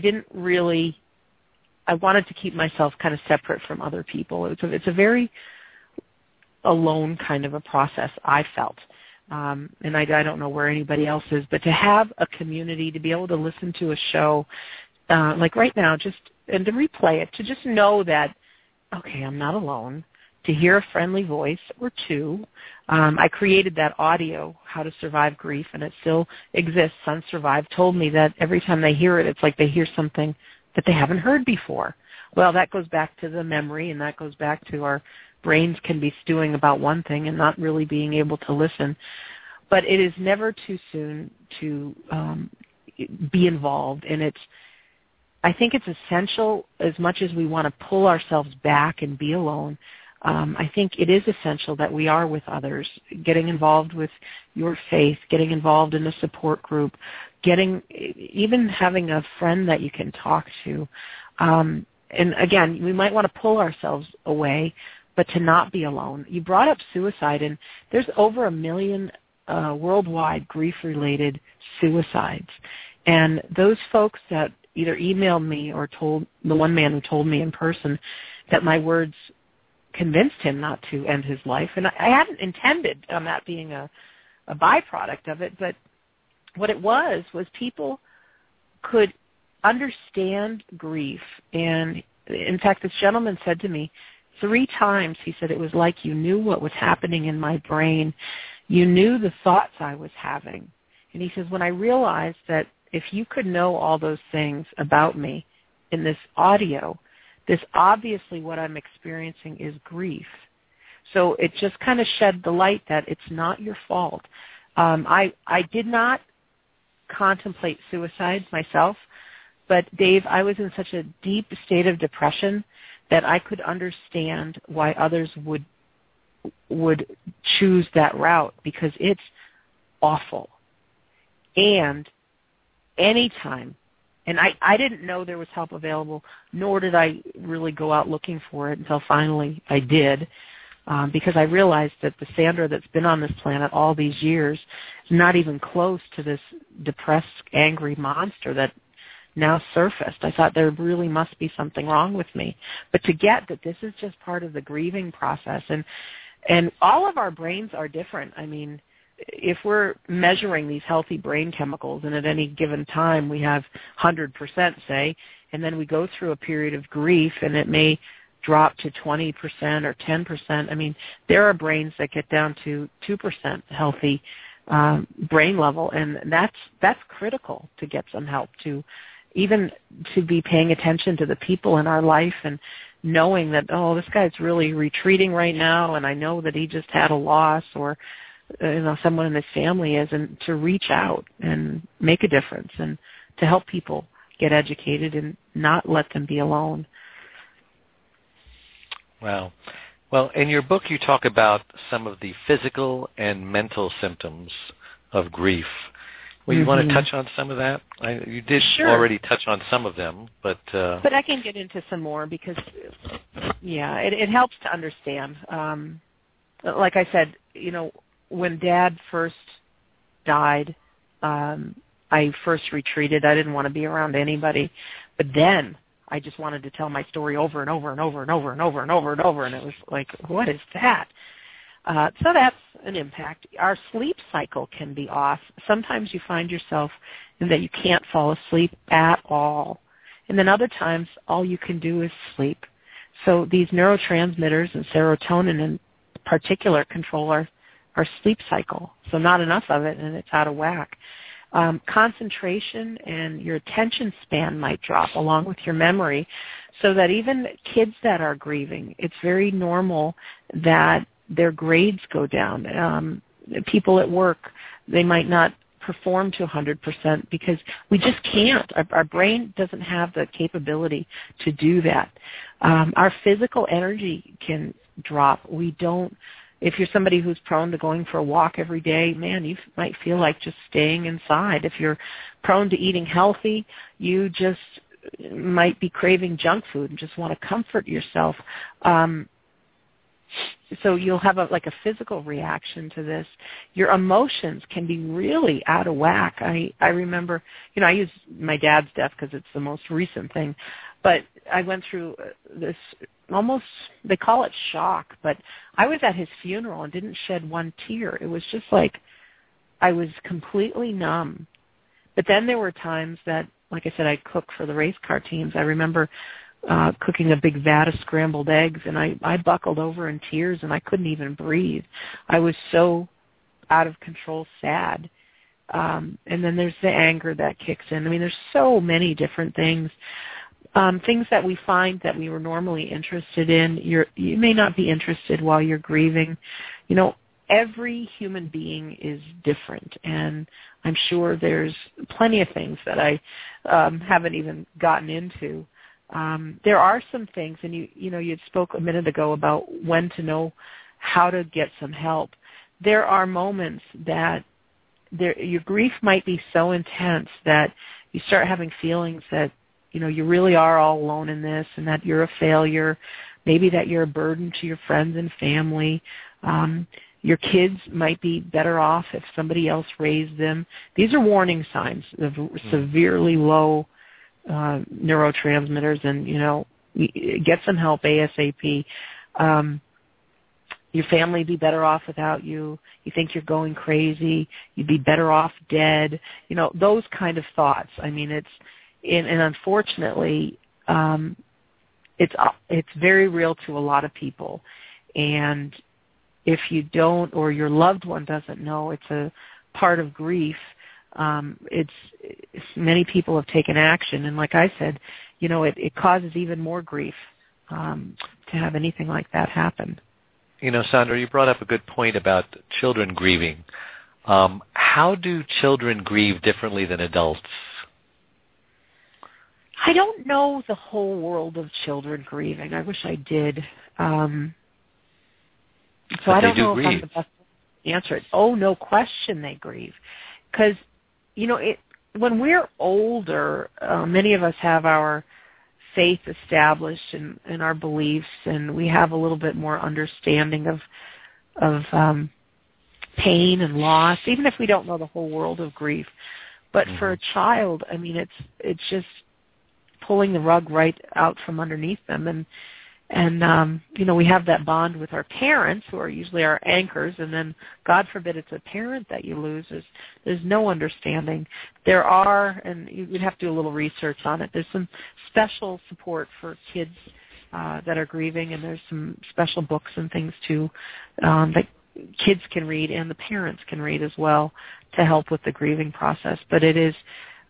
wanted to keep myself kind of separate from other people. It's a very alone kind of a process, I felt. And I don't know where anybody else is, but to have a community, to be able to listen to a show like right now, and to replay it, to just know that, okay, I'm not alone, to hear a friendly voice or two. I created that audio, How to Survive Grief, and it still exists. Unsurvived told me that every time they hear it, it's like they hear something that they haven't heard before. Well, that goes back to the memory, and that goes back to our brains can be stewing about one thing and not really being able to listen. But it is never too soon to be involved, and I think it's essential, as much as we want to pull ourselves back and be alone. I think it is essential that we are with others, getting involved with your faith, getting involved in a support group, even having a friend that you can talk to. And again, we might want to pull ourselves away, but to not be alone. You brought up suicide, and there's over 1 million worldwide grief-related suicides. And those folks that either emailed me or told the one man who told me in person that my words convinced him not to end his life. And I hadn't intended on that being a byproduct of it, but what it was people could understand grief. And in fact, this gentleman said to me 3 times, he said, it was like you knew what was happening in my brain. You knew the thoughts I was having. And he says, when I realized that if you could know all those things about me in this audio, this obviously what I'm experiencing is grief. So it just kind of shed the light that it's not your fault. I did not contemplate suicide myself, but Dave, I was in such a deep state of depression that I could understand why others would choose that route, because it's awful. And anytime, and I didn't know there was help available, nor did I really go out looking for it until finally I did, because I realized that the Sandra that's been on this planet all these years is not even close to this depressed, angry monster that now surfaced. I thought there really must be something wrong with me. But to get that this is just part of the grieving process, and all of our brains are different. I mean, if we're measuring these healthy brain chemicals, and at any given time we have 100%, say, and then we go through a period of grief and it may drop to 20% or 10%. I mean, there are brains that get down to 2% healthy brain level, and that's critical to get some help, to even to be paying attention to the people in our life and knowing that, oh, this guy's really retreating right now, and I know that he just had a loss, or someone in his family is, and to reach out and make a difference and to help people get educated and not let them be alone. Wow. Well, in your book you talk about some of the physical and mental symptoms of grief. Well, you want to touch on some of that? You did already touch on some of them, but I can get into some more because, it helps to understand. Like I said, when Dad first died, I first retreated. I didn't want to be around anybody. But then I just wanted to tell my story over and over and over and over and over and over and over, and it was like, what is that? So that's an impact. Our sleep cycle can be off. Sometimes you find yourself in that you can't fall asleep at all. And then other times, all you can do is sleep. So these neurotransmitters and serotonin in particular control our sleep cycle. So not enough of it, and it's out of whack. Concentration and your attention span might drop along with your memory, so that even kids that are grieving, it's very normal that their grades go down. People at work, they might not perform to 100% because we just can't. Our brain doesn't have the capability to do that. Our physical energy can drop. If you're somebody who's prone to going for a walk every day, man, you might feel like just staying inside. If you're prone to eating healthy, you just might be craving junk food and just want to comfort yourself. So you'll have a physical reaction to this. Your emotions can be really out of whack. I remember, I use my dad's death because it's the most recent thing, but I went through this almost, they call it shock, but I was at his funeral and didn't shed one tear. It was just like I was completely numb. But then there were times that, like I said, I cooked for the race car teams. I remember cooking a big vat of scrambled eggs, and I buckled over in tears, and I couldn't even breathe. I was so out of control sad. And then there's the anger that kicks in. I mean, there's so many different things. things that we find that we were normally interested in, you may not be interested while you're grieving. You know, every human being is different, and I'm sure there's plenty of things that I haven't even gotten into. There are some things, and you spoke a minute ago about when to know how to get some help. There are moments that your grief might be so intense that you start having feelings that, you really are all alone in this, and that you're a failure, maybe that you're a burden to your friends and family. Your kids might be better off if somebody else raised them. These are warning signs of severely low neurotransmitters, and, get some help ASAP. Your family would be better off without you. You think you're going crazy. You'd be better off dead. Those kind of thoughts. I mean, and unfortunately, it's very real to a lot of people. And if you don't, or your loved one doesn't know, it's a part of grief. Many people have taken action, and like I said, it causes even more grief to have anything like that happen. Sandra, you brought up a good point about children grieving. How do children grieve differently than adults? I don't know the whole world of children grieving. I wish I did. So I don't know if I'm the best to answer it. Oh, no question they grieve. Because, when we're older, many of us have our faith established and our beliefs, and we have a little bit more understanding of pain and loss, even if we don't know the whole world of grief. But for a child, I mean, it's just pulling the rug right out from underneath them, and we have that bond with our parents, who are usually our anchors, and then God forbid it's a parent that you lose. There's no understanding. There are, and you'd have to do a little research on it, there's some special support for kids that are grieving, and there's some special books and things too that kids can read and the parents can read as well to help with the grieving process. But it is,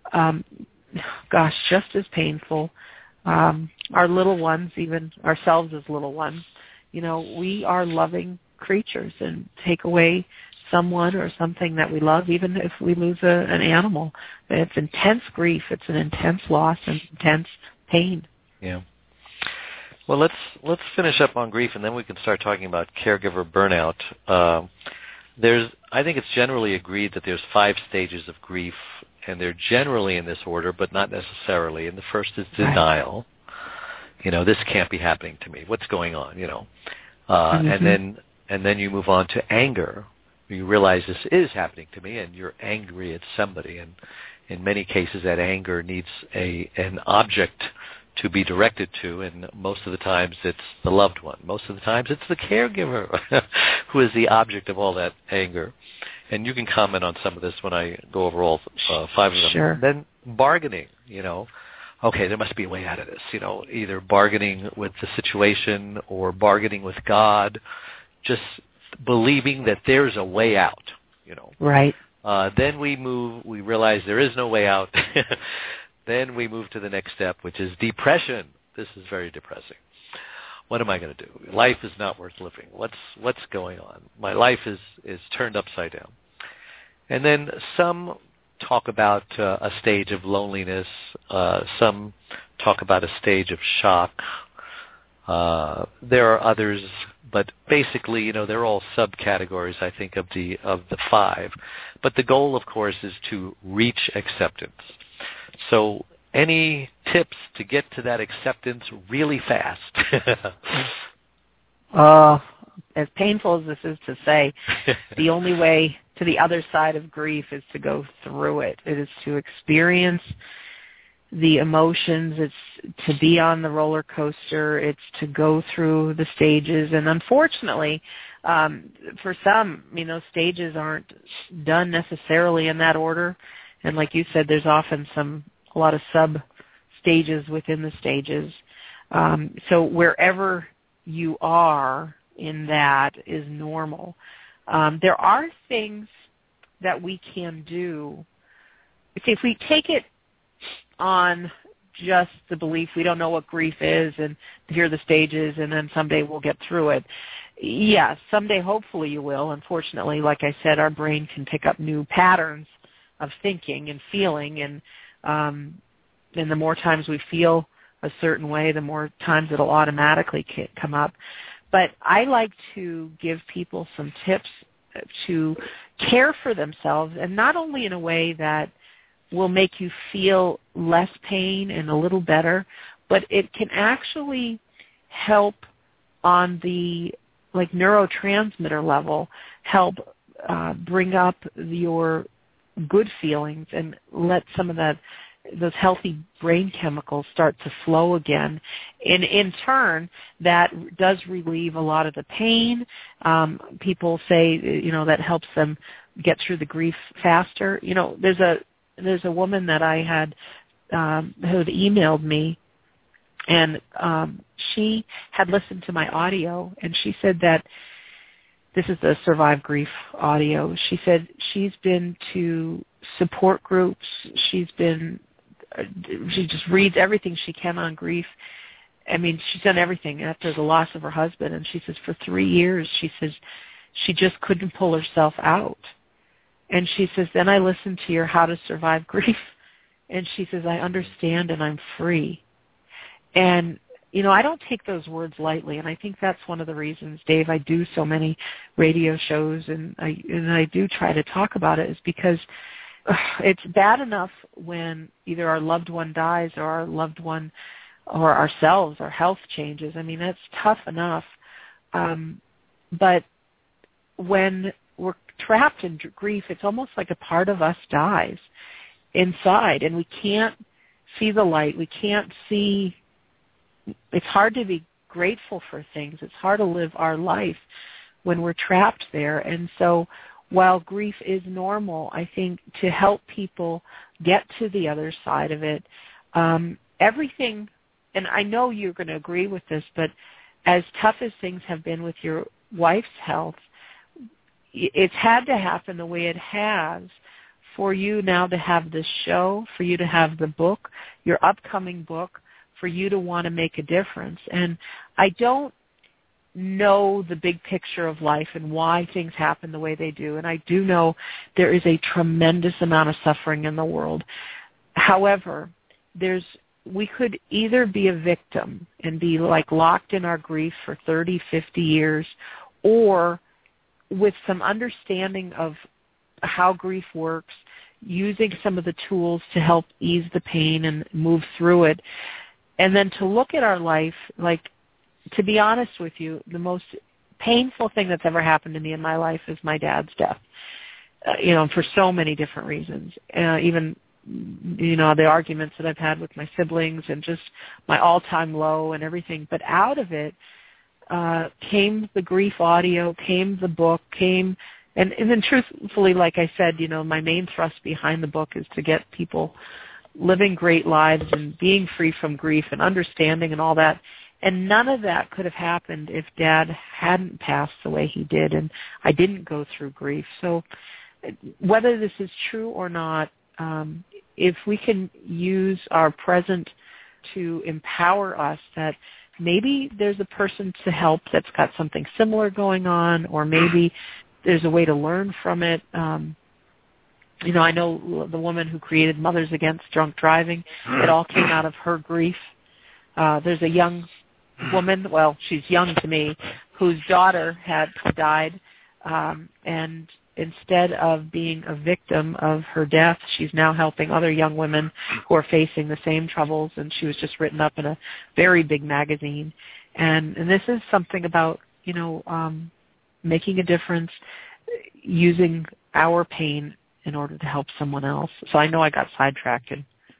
just as painful. Our little ones, even ourselves as little ones, we are loving creatures, and take away someone or something that we love, even if we lose an animal. It's intense grief. It's an intense loss and intense pain. Yeah. Well, let's finish up on grief, and then we can start talking about caregiver burnout. I think it's generally agreed that there's 5 stages of grief, and they're generally in this order, but not necessarily. And the first is denial. This can't be happening to me. What's going on? And then you move on to anger. You realize this is happening to me, and you're angry at somebody. And in many cases, that anger needs an object to be directed to, and most of the times it's the loved one. Most of the times it's the caregiver who is the object of all that anger. And you can comment on some of this when I go over all 5 of them. Sure. Then bargaining, okay, there must be a way out of this, either bargaining with the situation or bargaining with God, just believing that there's a way out, Right. Then we realize there is no way out. Then we move to the next step, which is depression. This is very depressing. What am I going to do? Life is not worth living. What's going on? My life is turned upside down. And then some talk about a stage of loneliness. Some talk about a stage of shock. There are others, but basically, they're all subcategories, I think, of the 5. But the goal, of course, is to reach acceptance. So any tips to get to that acceptance really fast? As painful as this is to say, the only way to the other side of grief is to go through it. It is to experience the emotions. It's to be on the roller coaster. It's to go through the stages. And unfortunately, for some, stages aren't done necessarily in that order. And like you said, there's often a lot of sub-stages within the stages. So wherever you are in that is normal. There are things that we can do. If we take it on just the belief we don't know what grief is and here are the stages and then someday we'll get through it. Yes, someday hopefully you will. Unfortunately, like I said, our brain can pick up new patterns of thinking and feeling, and the more times we feel a certain way, the more times it'll automatically come up. But I like to give people some tips to care for themselves, and not only in a way that will make you feel less pain and a little better, but it can actually help on the neurotransmitter level, help bring up your good feelings and let some of those healthy brain chemicals start to flow again. And in turn, that does relieve a lot of the pain. People say, that helps them get through the grief faster. There's a woman that I had who had emailed me, and she had listened to my audio, and she said that this is the Survive Grief audio. She said she's been to support groups. She just reads everything she can on grief. I mean, she's done everything after the loss of her husband. And she says for 3 years, she says she just couldn't pull herself out. And she says, then I listened to your How to Survive Grief. And she says, I understand and I'm free. And I don't take those words lightly, and I think that's one of the reasons, Dave, I do so many radio shows and I do try to talk about it, is because it's bad enough when either our loved one dies or our loved one or ourselves, our health changes. I mean, that's tough enough. But when we're trapped in grief, it's almost like a part of us dies inside, and we can't see the light. We can't see. It's hard to be grateful for things. It's hard to live our life when we're trapped there. And so while grief is normal, I think to help people get to the other side of it, everything, and I know you're going to agree with this, but as tough as things have been with your wife's health, it's had to happen the way it has for you now to have this show, for you to have the book, your upcoming book, for you to want to make a difference. And I don't know the big picture of life and why things happen the way they do. And I do know there is a tremendous amount of suffering in the world. However, we could either be a victim and be locked in our grief for 30, 50 years, or with some understanding of how grief works, using some of the tools to help ease the pain and move through it. And then to look at our life, to be honest with you, the most painful thing that's ever happened to me in my life is my dad's death, for so many different reasons. Even, the arguments that I've had with my siblings and just my all-time low and everything. But out of it came the grief audio, came the book, and then truthfully, like I said, my main thrust behind the book is to get people living great lives and being free from grief and understanding and all that. And none of that could have happened if Dad hadn't passed the way he did, and I didn't go through grief. So whether this is true or not, if we can use our present to empower us, that maybe there's a person to help that's got something similar going on, or maybe there's a way to learn from it. I know the woman who created Mothers Against Drunk Driving. It all came out of her grief. There's a young woman, well, she's young to me, whose daughter had died, and instead of being a victim of her death, she's now helping other young women who are facing the same troubles, and she was just written up in a very big magazine. And this is something about, making a difference, using our pain in order to help someone else. So I know I got sidetracked.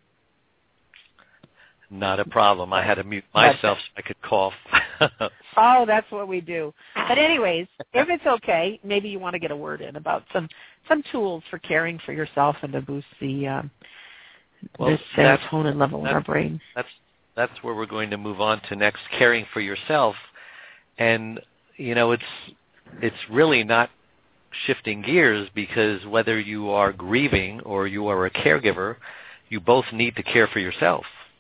Not a problem. I had to mute myself so I could cough. Oh, that's what we do. But anyways, if it's okay, maybe you want to get a word in about some tools for caring for yourself and to boost the serotonin level in our brain. That's where we're going to move on to next, caring for yourself. And, it's really not shifting gears, because whether you are grieving or you are a caregiver, you both need to care for yourself.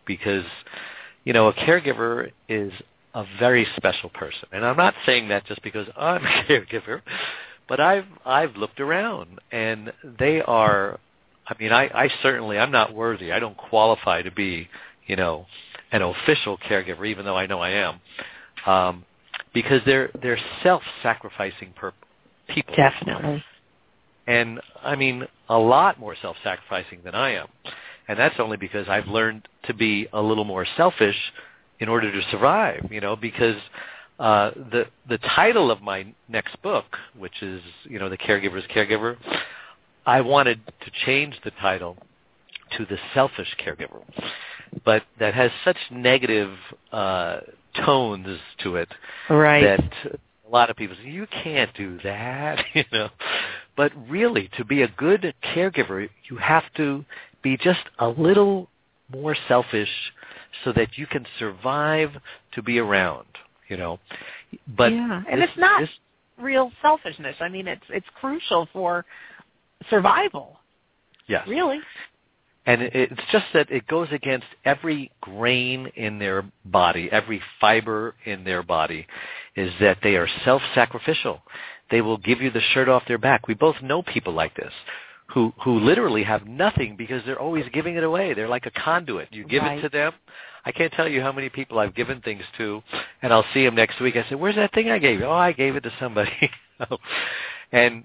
because, you know, a caregiver is a very special person. And I'm not saying that just because I'm a caregiver, but I've looked around, and they are, I mean, I certainly, I'm not worthy. I don't qualify to be, you know, an official caregiver, even though I know I am, because they're self-sacrificing people. Definitely. And, I mean, a lot more self-sacrificing than I am. And that's only because I've learned to be a little more selfish in order to survive, you know, because the title of my next book, which is, you know, The Caregiver's Caregiver, I wanted to change the title to The Selfish Caregiver. But that has such negative tones to it, right, that a lot of people say, you can't do that, you know. But really, to be a good caregiver, you have to be just a little more selfish so that you can survive to be around, you know. But yeah, and it's not real selfishness. I mean, it's crucial for survival. Yes. Really. And it's just that it goes against every grain in their body, every fiber in their body, is that they are self-sacrificial. They will give you the shirt off their back. We both know people like this who literally have nothing because they're always giving it away. They're like a conduit. You give it to them. I can't tell you how many people I've given things to, and I'll see them next week. I say, where's that thing I gave you? Oh, I gave it to somebody. And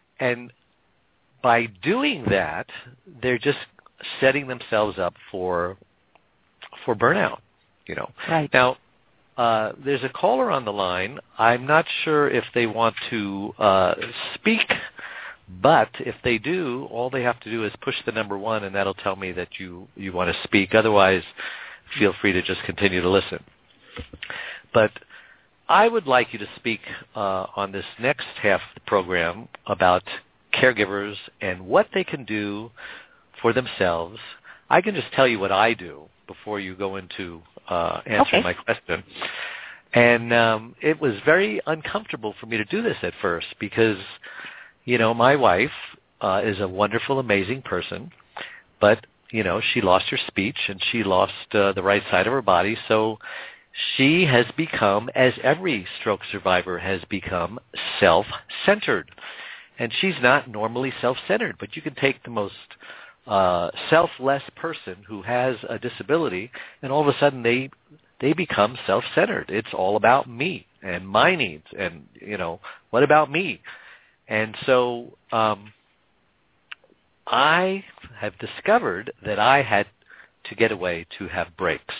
by doing that, they're just setting themselves up for burnout, you know. Right. Now, there's a caller on the line. I'm not sure if they want to speak, but if they do, all they have to do is push the number 1, and that'll tell me that you want to speak. Otherwise, feel free to just continue to listen. But I would like you to speak on this next half of the program about caregivers and what they can do for themselves. I can just tell you what I do before you go into answering my question. And it was very uncomfortable for me to do this at first because, you know, my wife is a wonderful, amazing person, but, you know, she lost her speech and she lost the right side of her body, so she has become, as every stroke survivor has become, self-centered. And she's not normally self-centered, but you can take the most selfless person who has a disability, and all of a sudden they become self-centered. It's all about me and my needs, and, you know, what about me? And so I have discovered that I had to get away to have breaks.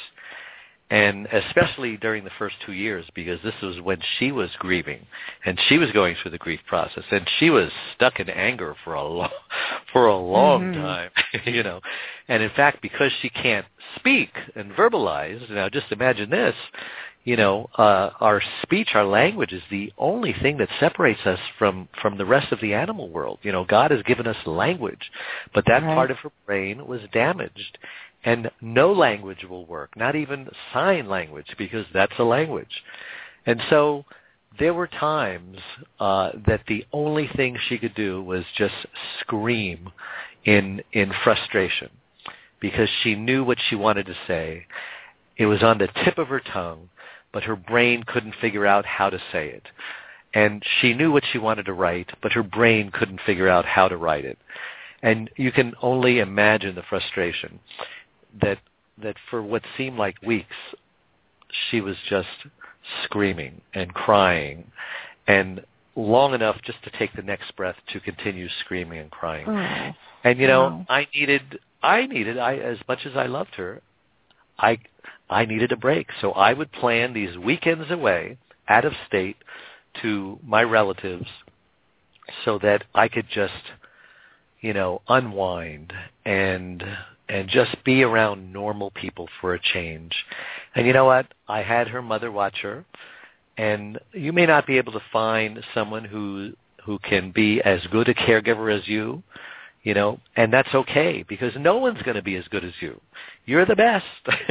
And especially during the first 2 years, because this was when she was grieving, and she was going through the grief process, and she was stuck in anger for a long time, you know. And in fact, because she can't speak and verbalize, now just imagine this, you know, our speech, our language is the only thing that separates us from the rest of the animal world. You know, God has given us language, but that part of her brain was damaged. And no language will work, not even sign language, because that's a language. And so there were times that the only thing she could do was just scream in frustration, because she knew what she wanted to say. It was on the tip of her tongue, but her brain couldn't figure out how to say it. And she knew what she wanted to write, but her brain couldn't figure out how to write it. And you can only imagine the frustration. That for what seemed like weeks, she was just screaming and crying, and long enough just to take the next breath to continue screaming and crying. Oh. And, you know, I needed, as much as I loved her, I needed a break. So I would plan these weekends away, out of state, to my relatives so that I could just, you know, unwind and just be around normal people for a change. And you know what? I had her mother watch her, and you may not be able to find someone who can be as good a caregiver as you, you know, and that's okay, because no one's going to be as good as you. You're the best.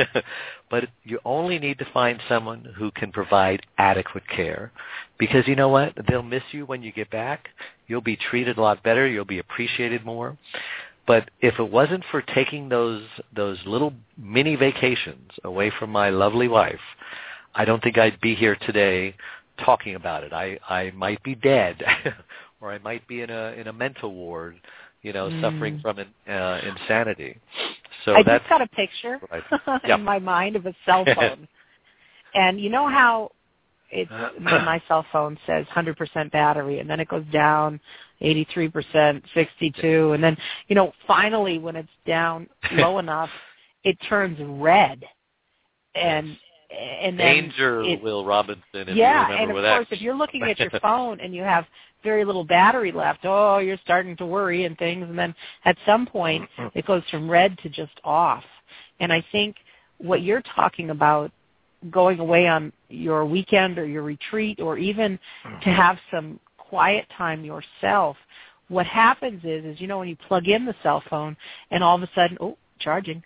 But you only need to find someone who can provide adequate care, because you know what? They'll miss you when you get back. You'll be treated a lot better. You'll be appreciated more. But if it wasn't for taking those little mini vacations away from my lovely wife, I don't think I'd be here today talking about it. I might be dead, or I might be in a mental ward, suffering from insanity. So I just got a picture yeah. in my mind of a cell phone. And you know how my cell phone says 100% battery, and then it goes down 83%, 62, and then, finally when it's down low enough, it turns red. And then Danger, Will Robinson, if you yeah, remember and that. of course, if you're looking at your phone and you have very little battery left, you're starting to worry and things, and then at some point it goes from red to just off. And I think what you're talking about, going away on your weekend or your retreat, or even to have some quiet time yourself, what happens is when you plug in the cell phone and all of a sudden, charging,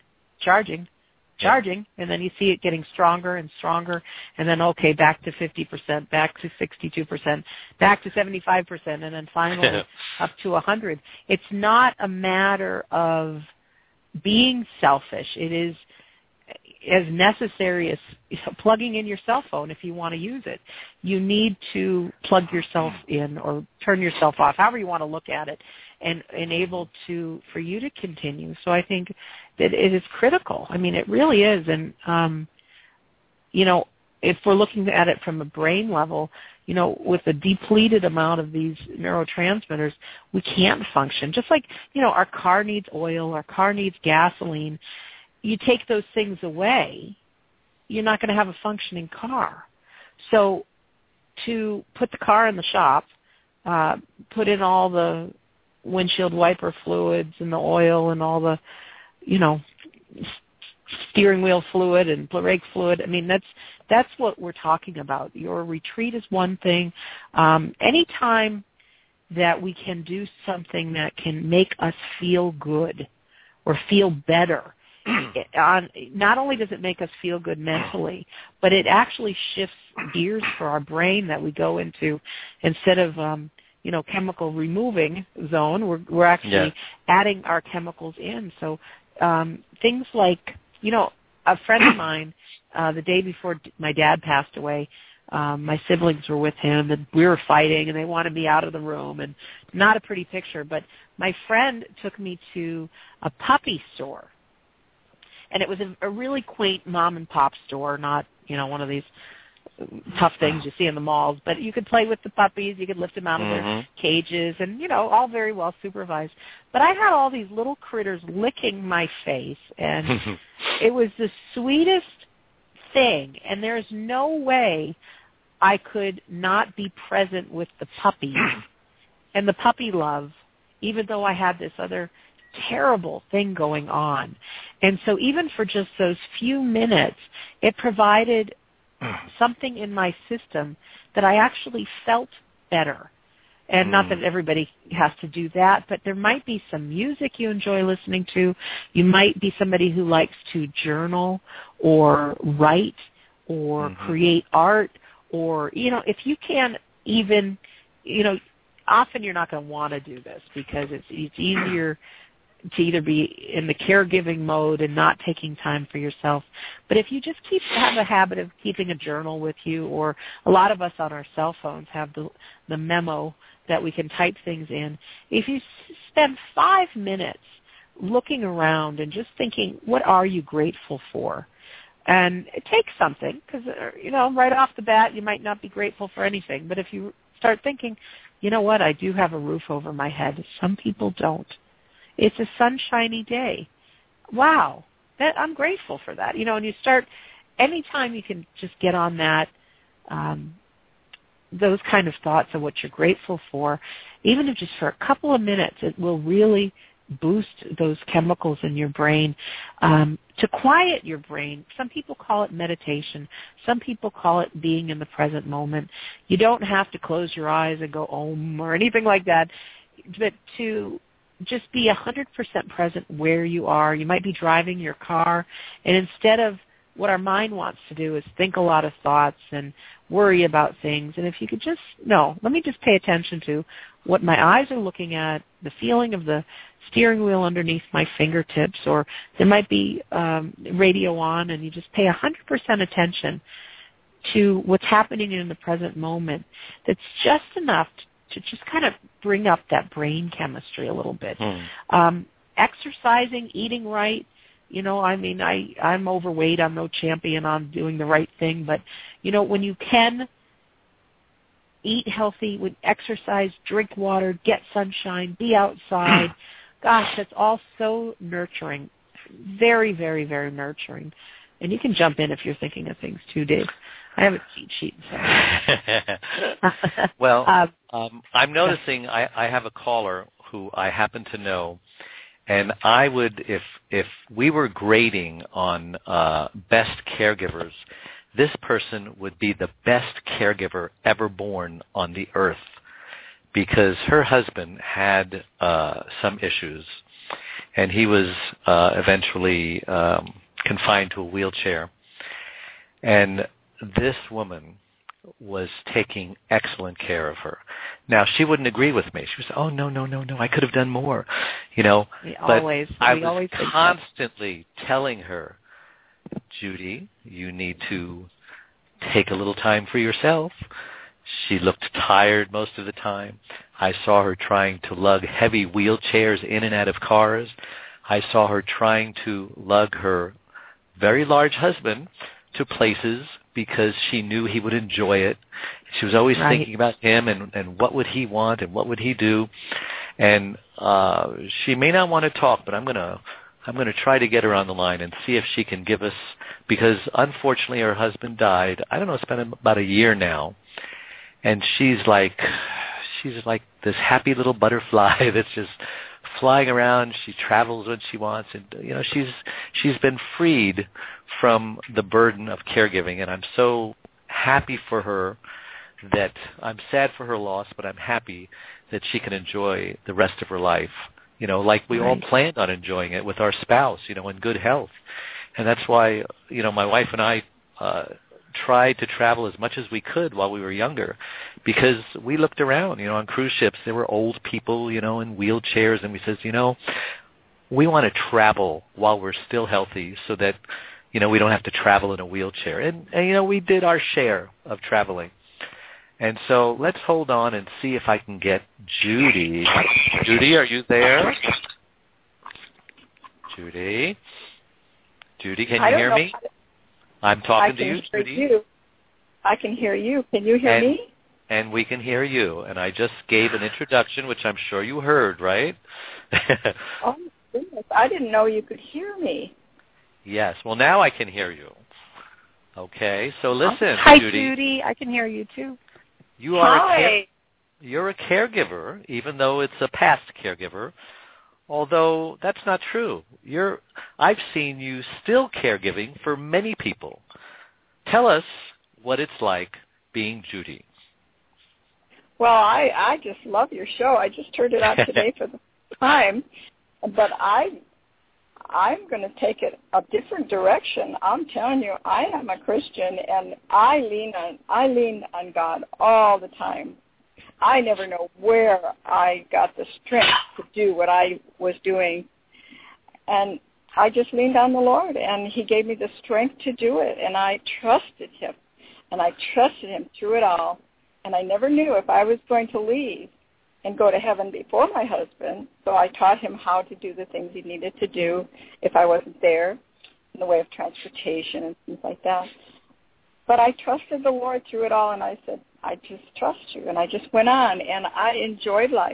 and then you see it getting stronger and stronger, and then, back to 50%, back to 62%, back to 75%, and then finally up to 100. It's not a matter of being selfish. It is as necessary as plugging in your cell phone if you want to use it. You need to plug yourself in or turn yourself off, however you want to look at it, and able for you to continue. So I think that it is critical. I mean, it really is. And, if we're looking at it from a brain level, with a depleted amount of these neurotransmitters, we can't function. Just like, our car needs oil, our car needs gasoline. You take those things away, you're not going to have a functioning car. So to put the car in the shop, put in all the windshield wiper fluids and the oil and all the, steering wheel fluid and brake fluid. I mean, that's what we're talking about. Your retreat is one thing. Anytime that we can do something that can make us feel good or feel better, not only does it make us feel good mentally, but it actually shifts gears for our brain that we go into. Instead of chemical removing zone, we're actually adding our chemicals in. So things like, a friend of mine, the day before my dad passed away, my siblings were with him, and we were fighting, and they wanted me out of the room, and not a pretty picture. But my friend took me to a puppy store. And it was a really quaint mom-and-pop store, not, one of these tough things you see in the malls. But you could play with the puppies. You could lift them out of their cages and, all very well supervised. But I had all these little critters licking my face, and it was the sweetest thing. And there's no way I could not be present with the puppies and the puppy love, even though I had this other terrible thing going on. And so even for just those few minutes, it provided something in my system that I actually felt better. And not that everybody has to do that, but there might be some music you enjoy listening to. You might be somebody who likes to journal or write or create art, or, if you can even, often you're not going to want to do this because it's easier to either be in the caregiving mode and not taking time for yourself. But if you just have a habit of keeping a journal with you, or a lot of us on our cell phones have the memo that we can type things in. If you spend 5 minutes looking around and just thinking, what are you grateful for? And it takes something because, right off the bat, you might not be grateful for anything. But if you start thinking, what, I do have a roof over my head. Some people don't. It's a sunshiny day. Wow, I'm grateful for that. And you start, anytime you can just get on that, those kind of thoughts of what you're grateful for, even if just for a couple of minutes, it will really boost those chemicals in your brain to quiet your brain. Some people call it meditation. Some people call it being in the present moment. You don't have to close your eyes and go om or anything like that, but to just be 100% present where you are. You might be driving your car, and instead of what our mind wants to do is think a lot of thoughts and worry about things. And if you could just, no, let me just pay attention to what my eyes are looking at, the feeling of the steering wheel underneath my fingertips, or there might be radio on, and you just pay 100% attention to what's happening in the present moment. That's just enough to just kind of bring up that brain chemistry a little bit. Exercising, eating right. You know, I mean, I'm overweight. I'm no champion on doing the right thing. But, you know, when you can eat healthy, when exercise, drink water, get sunshine, be outside, gosh, that's all so nurturing. Very, very, very nurturing. And you can jump in if you're thinking of things too, Dave. I have a cheat sheet. Well, I'm noticing I have a caller who I happen to know, and I would, if we were grading on best caregivers, this person would be the best caregiver ever born on the earth, because her husband had some issues, and he was eventually confined to a wheelchair. And this woman was taking excellent care of her. Now, she wouldn't agree with me. She was, oh, no, I could have done more, you know. But I was constantly telling her, Judy, you need to take a little time for yourself. She looked tired most of the time. I saw her trying to lug heavy wheelchairs in and out of cars. I saw her trying to lug her very large husband to places because she knew he would enjoy it. She was always thinking about him and what would he want and what would he do. And she may not want to talk, but I'm going to try to get her on the line and see if she can give us, because unfortunately her husband died. I don't know, it's been about a year now. And she's like this happy little butterfly that's just flying around. She travels when she wants, and you know, she's been freed from the burden of caregiving, and I'm so happy for her. That I'm sad for her loss, but I'm happy that she can enjoy the rest of her life, you know, like we all planned on enjoying it with our spouse, you know, in good health. And that's why, you know, my wife and I tried to travel as much as we could while we were younger, because we looked around, you know, on cruise ships, there were old people, you know, in wheelchairs, and we said, you know, we want to travel while we're still healthy so that, you know, we don't have to travel in a wheelchair. And you know, we did our share of traveling. And so let's hold on and see if I can get Judy. Judy, are you there? Judy, can you hear me? I'm talking to you, Judy. I can hear you. Can you hear me? And we can hear you. And I just gave an introduction, which I'm sure you heard, right? Oh, my goodness. I didn't know you could hear me. Yes. Well, now I can hear you. Okay. So listen, Hi, Judy. Judy. I can hear you, too. You're a caregiver, even though it's a past caregiver. Although that's not true. I've seen you still caregiving for many people. Tell us what it's like being Judy. Well, I just love your show. I just turned it on today for the first time. But I'm going to take it a different direction. I'm telling you, I am a Christian, and I lean on God all the time. I never know where I got the strength to do what I was doing. And I just leaned on the Lord, and he gave me the strength to do it, and I trusted him. And I trusted him through it all. And I never knew if I was going to leave and go to heaven before my husband, so I taught him how to do the things he needed to do if I wasn't there in the way of transportation and things like that. But I trusted the Lord through it all, and I said, I just trust you. And I just went on, and I enjoyed life.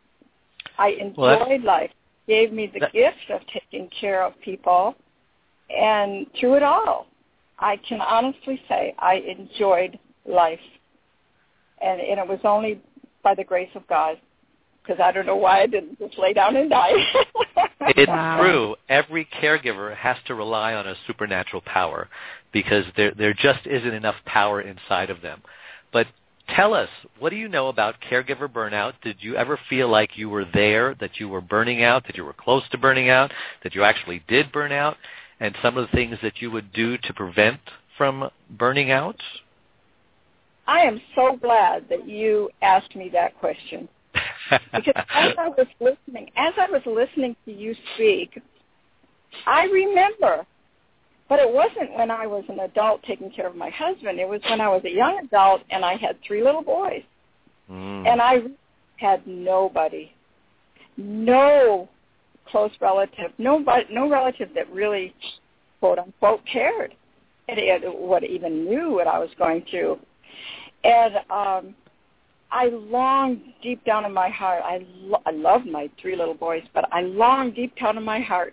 Life. It gave me the gift of taking care of people, and through it all, I can honestly say I enjoyed life. And it was only by the grace of God, because I don't know why I didn't just lay down and die. It's true. Every caregiver has to rely on a supernatural power, because there just isn't enough power inside of them. But tell us, what do you know about caregiver burnout? Did you ever feel like you were there, that you were burning out, that you were close to burning out, that you actually did burn out? and some of the things that you would do to prevent from burning out? I am so glad that you asked me that question. Because as I was listening to you speak, I remember, but it wasn't when I was an adult taking care of my husband. It was when I was a young adult and I had 3 little boys. And I had nobody, no close relative, no relative that really, quote unquote, cared, and what even knew what I was going through. And I longed deep down in my heart. I love my 3 little boys, but I longed deep down in my heart.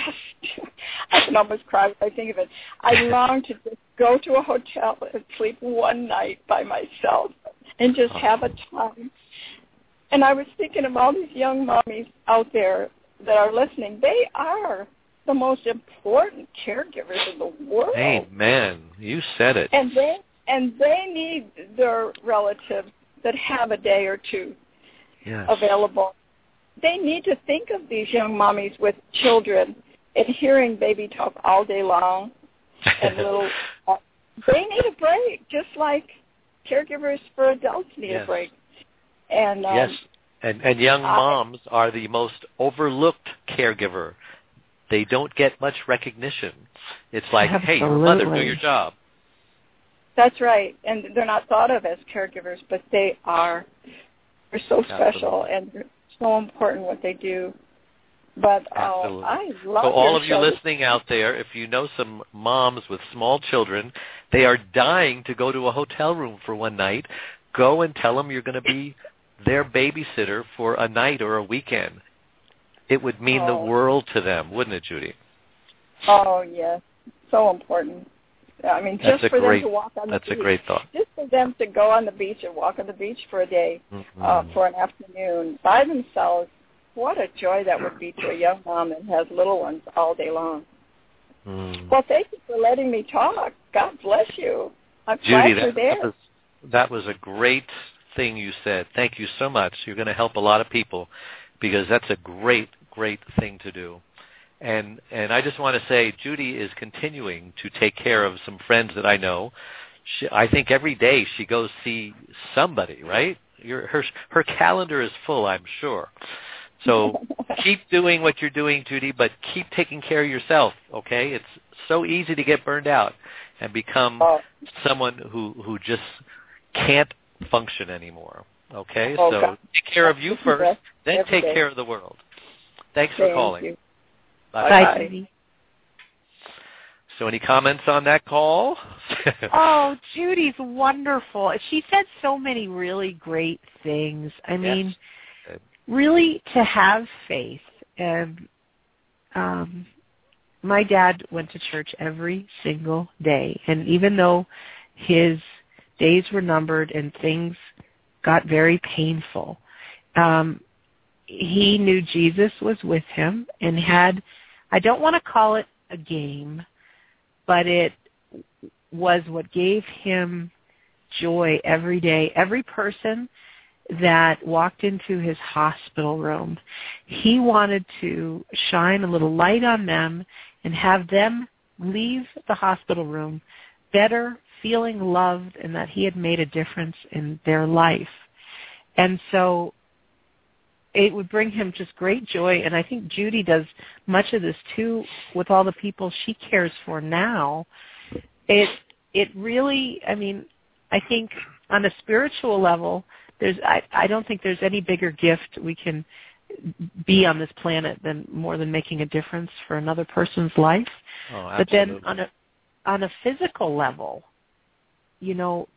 I can almost cry when I think of it. I longed to just go to a hotel and sleep one night by myself and just have a time. And I was thinking of all these young mommies out there that are listening. They are the most important caregivers in the world. Amen. You said it. And they need their relatives that have a day or two available. They need to think of these young mommies with children and hearing baby talk all day long. And they need a break, just like caregivers for adults need a break. And yes, and young moms are the most overlooked caregiver. They don't get much recognition. It's like, hey, your mother, do your job. That's right, and they're not thought of as caregivers, but they are. They're so special and so important what they do. But I love So all your of you listening out there, if you know some moms with small children, they are dying to go to a hotel room for one night. Go and tell them you're going to be their babysitter for a night or a weekend. It would mean the world to them, wouldn't it, Judy? Oh, yes. So important. I mean, just for them to walk on the beach. That's a great thought. Just for them to go on the beach and walk on the beach for a day, for an afternoon, by themselves, what a joy that would be to a young mom that has little ones all day long. Well, thank you for letting me talk. God bless you. I'm glad you're there. That was a great thing you said. Thank you so much. You're going to help a lot of people because that's a great, great thing to do. And I just want to say Judy is continuing to take care of some friends that I know. I think every day she goes see somebody, right? Her calendar is full, I'm sure. So keep doing what you're doing, Judy, but keep taking care of yourself, okay? It's so easy to get burned out and become someone who just can't function anymore, okay? So take care of you first, then take care of the world. Thanks for calling. You. Bye, Judy. So any comments on that call? Oh, Judy's wonderful. She said so many really great things. I mean, really to have faith. And my dad went to church every single day. And even though his days were numbered and things got very painful, he knew Jesus was with him and had, I don't want to call it a game, but it was what gave him joy every day. Every person that walked into his hospital room, he wanted to shine a little light on them and have them leave the hospital room better, feeling loved and that he had made a difference in their life. And so it would bring him just great joy, and I think Judy does much of this too with all the people she cares for now. It really, I mean, I think on a spiritual level, I don't think there's any bigger gift we can be on this planet than more than making a difference for another person's life. Oh, absolutely. But then on a physical level, I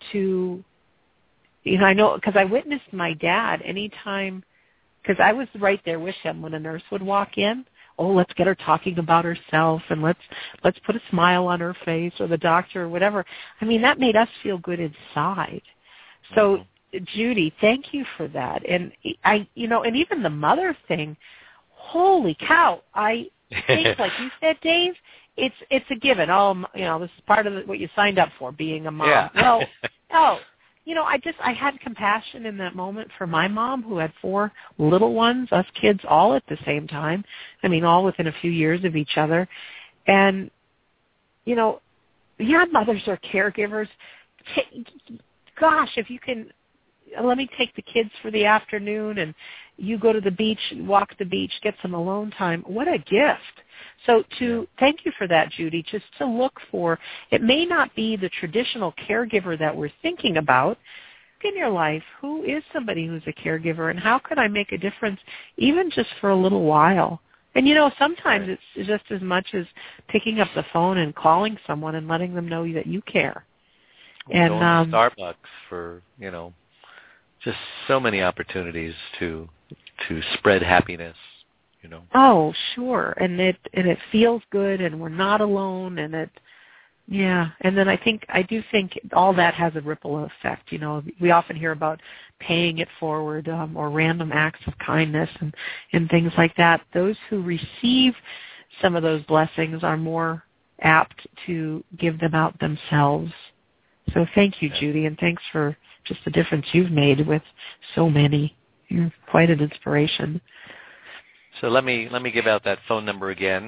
know because I witnessed my dad anytime. Because I was right there with him when a nurse would walk in. Oh, let's get her talking about herself, and let's put a smile on her face, or the doctor, or whatever. I mean, that made us feel good inside. So, Judy, thank you for that. And and even the mother thing. Holy cow! I think, like you said, Dave, it's a given. Oh, this is part of what you signed up for, being a mom. Yeah. Well, no. I had compassion in that moment for my mom who had 4 little ones, us kids all at the same time. I mean, all within a few years of each other. And, mothers are caregivers. Gosh, if you can, let me take the kids for the afternoon and you go to the beach, walk the beach, get some alone time. What a gift. So thank you for that, Judy, just to look for, it may not be the traditional caregiver that we're thinking about in your life. Who is somebody who's a caregiver, and how can I make a difference even just for a little while? And, sometimes it's just as much as picking up the phone and calling someone and letting them know that you care. And going to Starbucks for, just so many opportunities to spread happiness, Oh, sure. And it feels good, and we're not alone, and and then I do think all that has a ripple effect. We often hear about paying it forward or random acts of kindness and things like that. Those who receive some of those blessings are more apt to give them out themselves. So thank you, Judy, and thanks for just the difference you've made with so many. You're quite an inspiration. So let me give out that phone number again,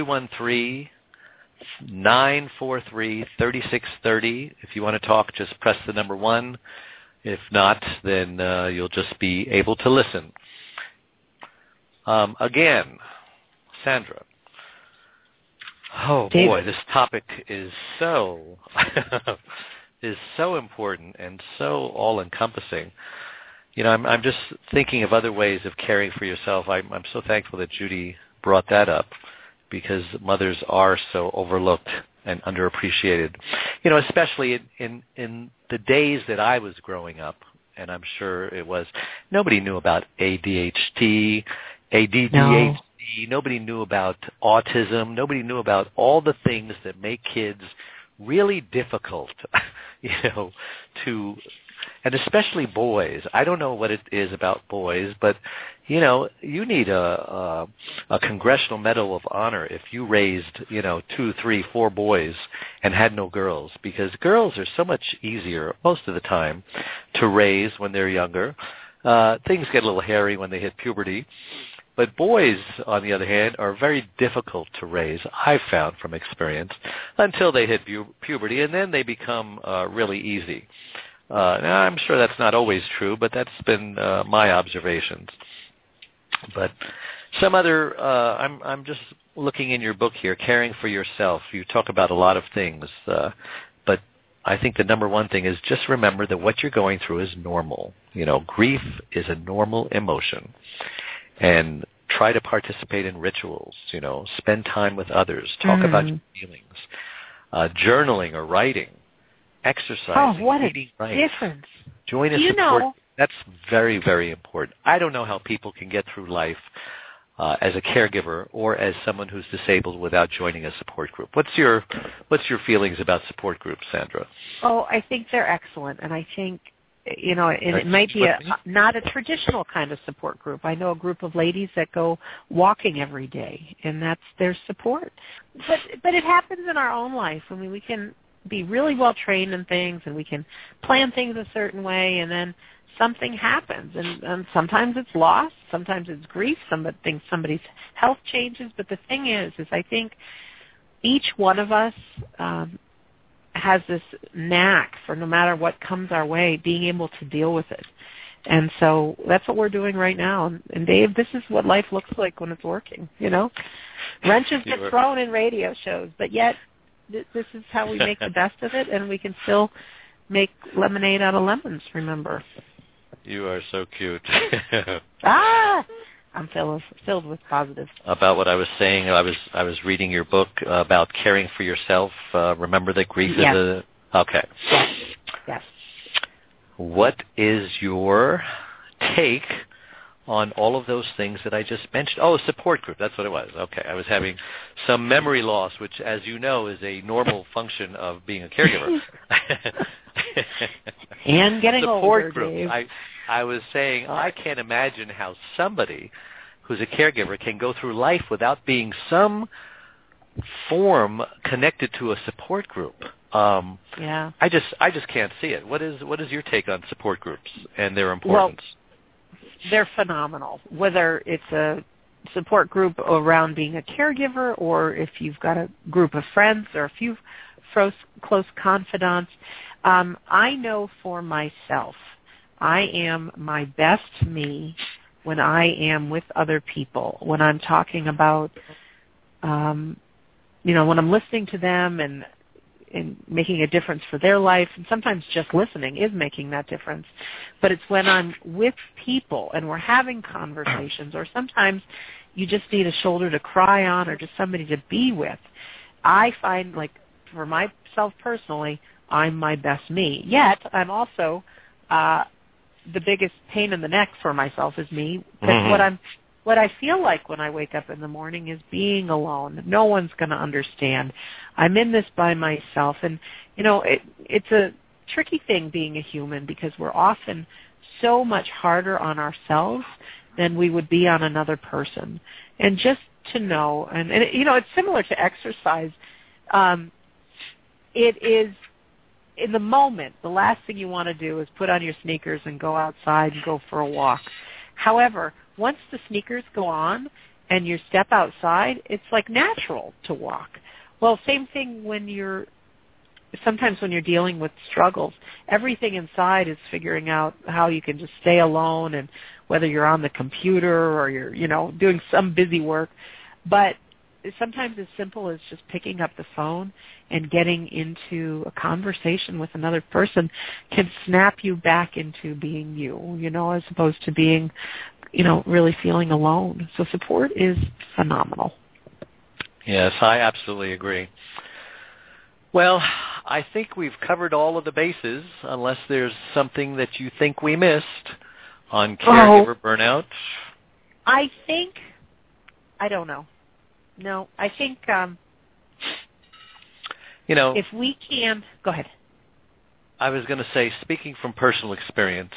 213-943-3630. If you want to talk, just press the number 1. If not, then you'll just be able to listen. Again, Sandra. Oh, David. Boy, this topic is so important and so all-encompassing. I'm just thinking of other ways of caring for yourself. I'm so thankful that Judy brought that up, because mothers are so overlooked and underappreciated. Especially in the days that I was growing up, and I'm sure it was, nobody knew about ADHD, ADDHD. No. Nobody knew about autism. Nobody knew about all the things that make kids really difficult, and especially boys. I don't know what it is about boys, but, you need a Congressional Medal of Honor if you raised, 2, 3, 4 boys and had no girls, because girls are so much easier most of the time to raise when they're younger. Things get a little hairy when they hit puberty. But boys, on the other hand, are very difficult to raise, I've found from experience, until they hit puberty, and then they become really easy. Now, I'm sure that's not always true, but that's been my observations. But some other, I'm just looking in your book here, Caring for Yourself. You talk about a lot of things, but I think the number one thing is just remember that what you're going through is normal. Grief is a normal emotion. And try to participate in rituals, spend time with others, talk about your feelings, journaling or writing, exercising, oh, what eating a right. difference. Join a support. That's very, very important. I don't know how people can get through life as a caregiver or as someone who's disabled without joining a support group. What's your feelings about support groups, Sandra? Oh, I think they're excellent, and I think it might be not a traditional kind of support group. I know a group of ladies that go walking every day, and that's their support. But it happens in our own life. I mean, we can be really well trained in things, and we can plan things a certain way, and then something happens, and sometimes it's loss, sometimes it's grief, somebody's health changes. But the thing is I think each one of us has this knack for, no matter what comes our way, being able to deal with it. And so that's what we're doing right now. And Dave, this is what life looks like when it's working, Wrenches get thrown in radio shows, but yet this is how we make the best of it, and we can still make lemonade out of lemons, remember. You are so cute. I'm filled with positive. About what I was saying, I was reading your book about caring for yourself. Remember that grief is a... Okay. Yes. What is your take on all of those things that I just mentioned? Oh, support group. That's what it was. Okay. I was having some memory loss, which, as you know, is a normal function of being a caregiver. And getting support older, group. Dave. I was saying I can't imagine how somebody who's a caregiver can go through life without being some form connected to a support group. Yeah. I just can't see it. What is your take on support groups and their importance? Well, they're phenomenal. Whether it's a support group around being a caregiver, or if you've got a group of friends or a few close confidants, I know for myself, I am my best me when I am with other people, when I'm talking about, when I'm listening to them and making a difference for their life, and sometimes just listening is making that difference. But it's when I'm with people and we're having conversations, or sometimes you just need a shoulder to cry on or just somebody to be with. I find, like, for myself personally, I'm my best me. Yet I'm also the biggest pain in the neck for myself is me. Because what I feel like when I wake up in the morning is being alone. No one's going to understand. I'm in this by myself. And, it's a tricky thing being a human, because we're often so much harder on ourselves than we would be on another person. And just to know, and it's similar to exercise. It is, in the moment, the last thing you want to do is put on your sneakers and go outside and go for a walk. However, once the sneakers go on and you step outside, it's like natural to walk. Well, same thing sometimes when you're dealing with struggles. Everything inside is figuring out how you can just stay alone, and whether you're on the computer or you're, doing some busy work. But sometimes as simple as just picking up the phone and getting into a conversation with another person can snap you back into being you, as opposed to being, really feeling alone. So support is phenomenal. Yes, I absolutely agree. Well, I think we've covered all of the bases, unless there's something that you think we missed on caregiver burnout. I don't know. No, I think, if we can, go ahead. I was going to say, speaking from personal experience,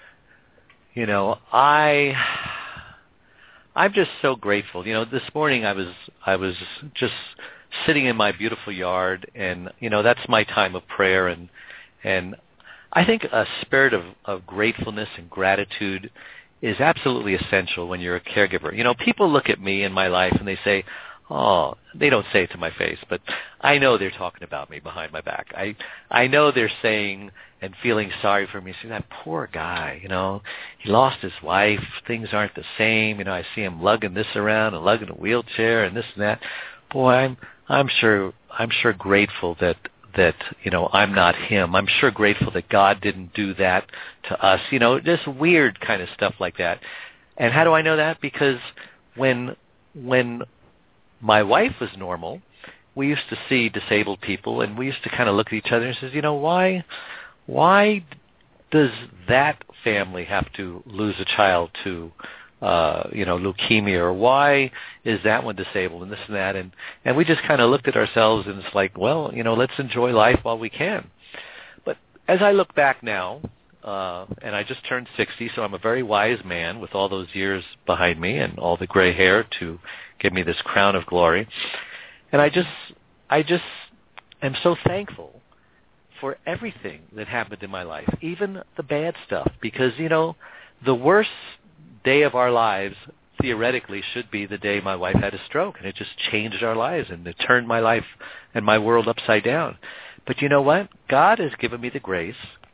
I'm just so grateful. This morning I was just sitting in my beautiful yard, and that's my time of prayer, and I think a spirit of gratefulness and gratitude is absolutely essential when you're a caregiver. People look at me in my life and they say, oh, they don't say it to my face, but I know they're talking about me behind my back. I know they're saying and feeling sorry for me. See, that poor guy, he lost his wife. Things aren't the same. I see him lugging this around and lugging a wheelchair and this and that. Boy, I'm sure grateful that I'm not him. I'm sure grateful that God didn't do that to us. Just weird kind of stuff like that. And how do I know that? Because when my wife was normal, we used to see disabled people, and we used to kind of look at each other and say, why does that family have to lose a child to leukemia, or why is that one disabled, and this and that, and we just kind of looked at ourselves, and it's like, well, let's enjoy life while we can. But as I look back now, and I just turned 60, so I'm a very wise man with all those years behind me and all the gray hair to give me this crown of glory. And I just am so thankful for everything that happened in my life, even the bad stuff, because, the worst day of our lives theoretically should be the day my wife had a stroke, and it just changed our lives, and it turned my life and my world upside down. But you know what? God has given me the grace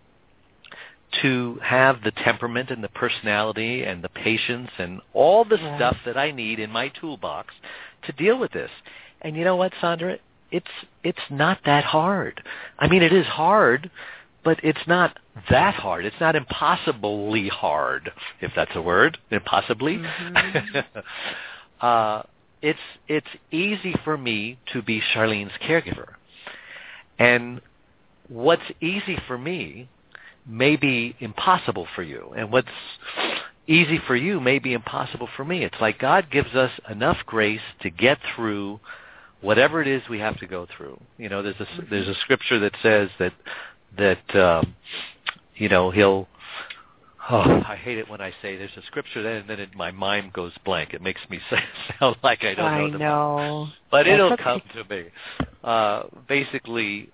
to have the temperament and the personality and the patience and all the stuff that I need in my toolbox to deal with this. And you know what, Sandra? It's not that hard. I mean, it is hard, but it's not that hard. It's not impossibly hard, if that's a word, impossibly. Mm-hmm. It's easy for me to be Charlene's caregiver. And what's easy for me may be impossible for you. And what's easy for you may be impossible for me. It's like God gives us enough grace to get through whatever it is we have to go through. There's a scripture that says that he'll, I hate it when I say there's a scripture and then my mind goes blank. It makes me sound like I don't know. I know. But it'll come to me. Basically,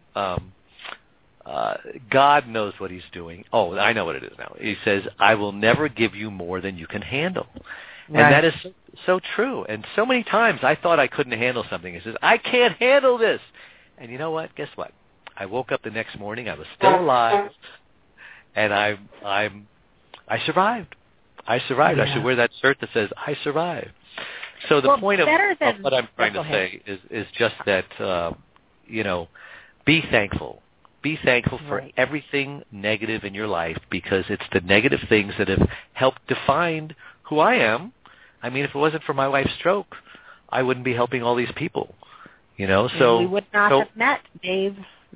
God knows what he's doing. Oh, I know what it is now. He says, I will never give you more than you can handle. And that is so true. And so many times I thought I couldn't handle something. He says, I can't handle this. And you know what? Guess what? I woke up the next morning. I was still alive. And I survived. I survived. Yeah. I should wear that shirt that says, I survived. So the point of what I'm trying to say is just that, be thankful. Be thankful for everything negative in your life, because it's the negative things that have helped define who I am. I mean, if it wasn't for my wife's stroke, I wouldn't be helping all these people. So we would not have met, Dave.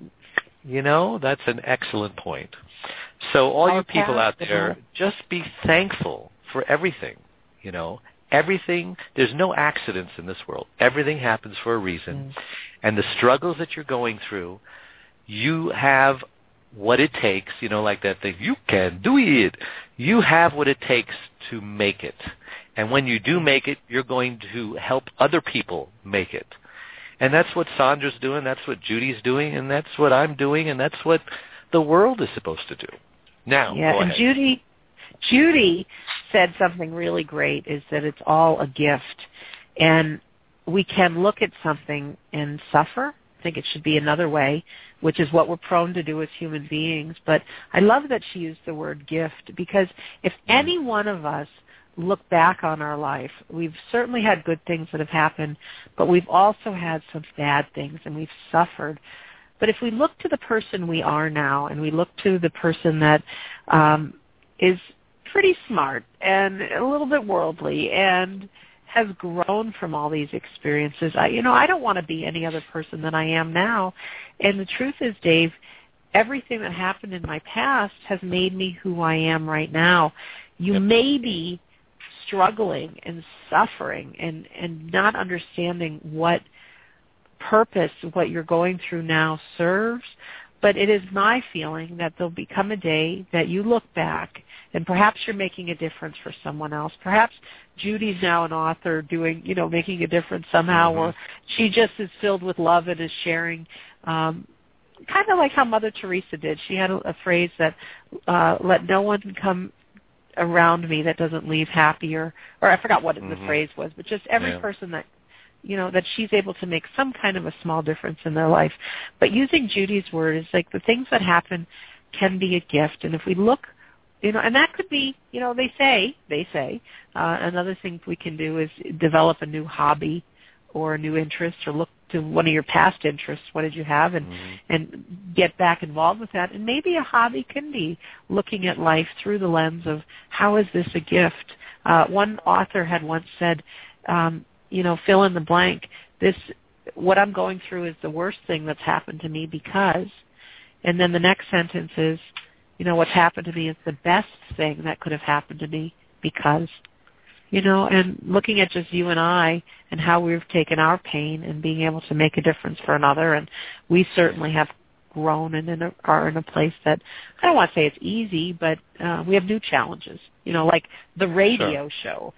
That's an excellent point. So all you people out there, just be thankful for everything. Everything. There's no accidents in this world. Everything happens for a reason. And the struggles that you're going through, you have what it takes, like that thing, you can do it. You have what it takes to make it. And when you do make it, you're going to help other people make it. And that's what Sandra's doing, that's what Judy's doing, and that's what I'm doing, and that's what the world is supposed to do. Now, go ahead. And Judy said something really great, is that it's all a gift. And we can look at something and suffer. I think it should be another way, which is what we're prone to do as human beings. But I love that she used the word gift, because if any one of us look back on our life, we've certainly had good things that have happened, but we've also had some bad things, and we've suffered. But if we look to the person we are now, and we look to the person that is pretty smart and a little bit worldly and has grown from all these experiences, I don't want to be any other person than I am now. And the truth is, Dave, everything that happened in my past has made me who I am right now. You may be struggling and suffering and not understanding what purpose what you're going through now serves, but it is my feeling that there'll become a day that you look back and perhaps you're making a difference for someone else. Perhaps Judy's now an author doing, making a difference somehow, or she just is filled with love and is sharing, kind of like how Mother Teresa did. She had a phrase that, let no one come around me that doesn't leave happy, or I forgot what the phrase was, but just every person that, that she's able to make some kind of a small difference in their life. But using Judy's word is like the things that happen can be a gift. And if we look, and that could be, they say, another thing we can do is develop a new hobby or a new interest, or look to one of your past interests. What did you have? And get back involved with that. And maybe a hobby can be looking at life through the lens of, how is this a gift? One author had once said, fill in the blank. What I'm going through is the worst thing that's happened to me because, and then the next sentence is, what's happened to me is the best thing that could have happened to me because, and looking at just you and I and how we've taken our pain and being able to make a difference for another. And we certainly have grown and are in a place that, I don't want to say it's easy, but we have new challenges, like the radio show.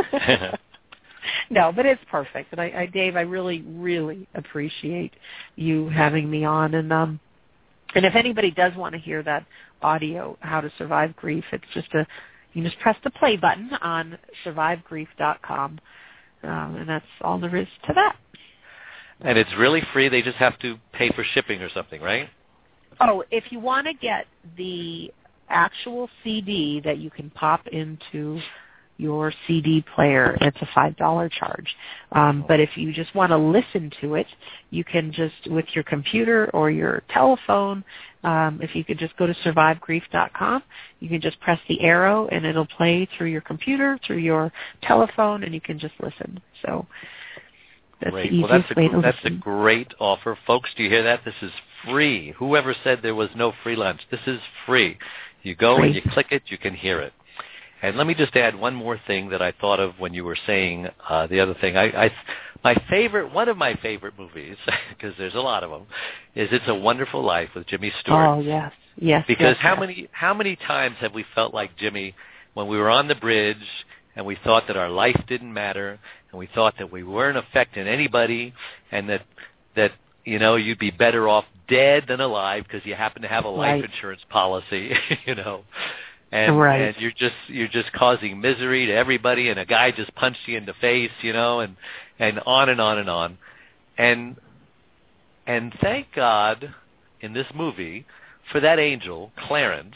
No, but it's perfect. And I Dave, I really, really appreciate you having me on. And if anybody does want to hear that audio, How to Survive Grief, it's just you just press the play button on survivegrief.com, and that's all there is to that. And it's really free. They just have to pay for shipping or something, right? Oh, if you want to get the actual CD that you can pop into your CD player, it's a $5 charge. But if you just want to listen to it, you can just, with your computer or your telephone, if you could just go to survivegrief.com, you can just press the arrow and it'll play through your computer, through your telephone, and you can just listen. So that's the easiest way to listen. That's a great offer. Folks, do you hear that? This is free. Whoever said there was no free lunch, this is free. You go and you click it, you can hear it. And let me just add one more thing that I thought of when you were saying the other thing. One of my favorite movies, because there's a lot of them, is It's a Wonderful Life with Jimmy Stewart. Oh, yes. Yes. Because how many times have we felt like Jimmy when we were on the bridge and we thought that our life didn't matter and we thought that we weren't affecting anybody and that you'd be better off dead than alive because you happen to have a life insurance policy, and you're just causing misery to everybody, and a guy just punched you in the face, and on and on and on. And thank God in this movie for that angel, Clarence,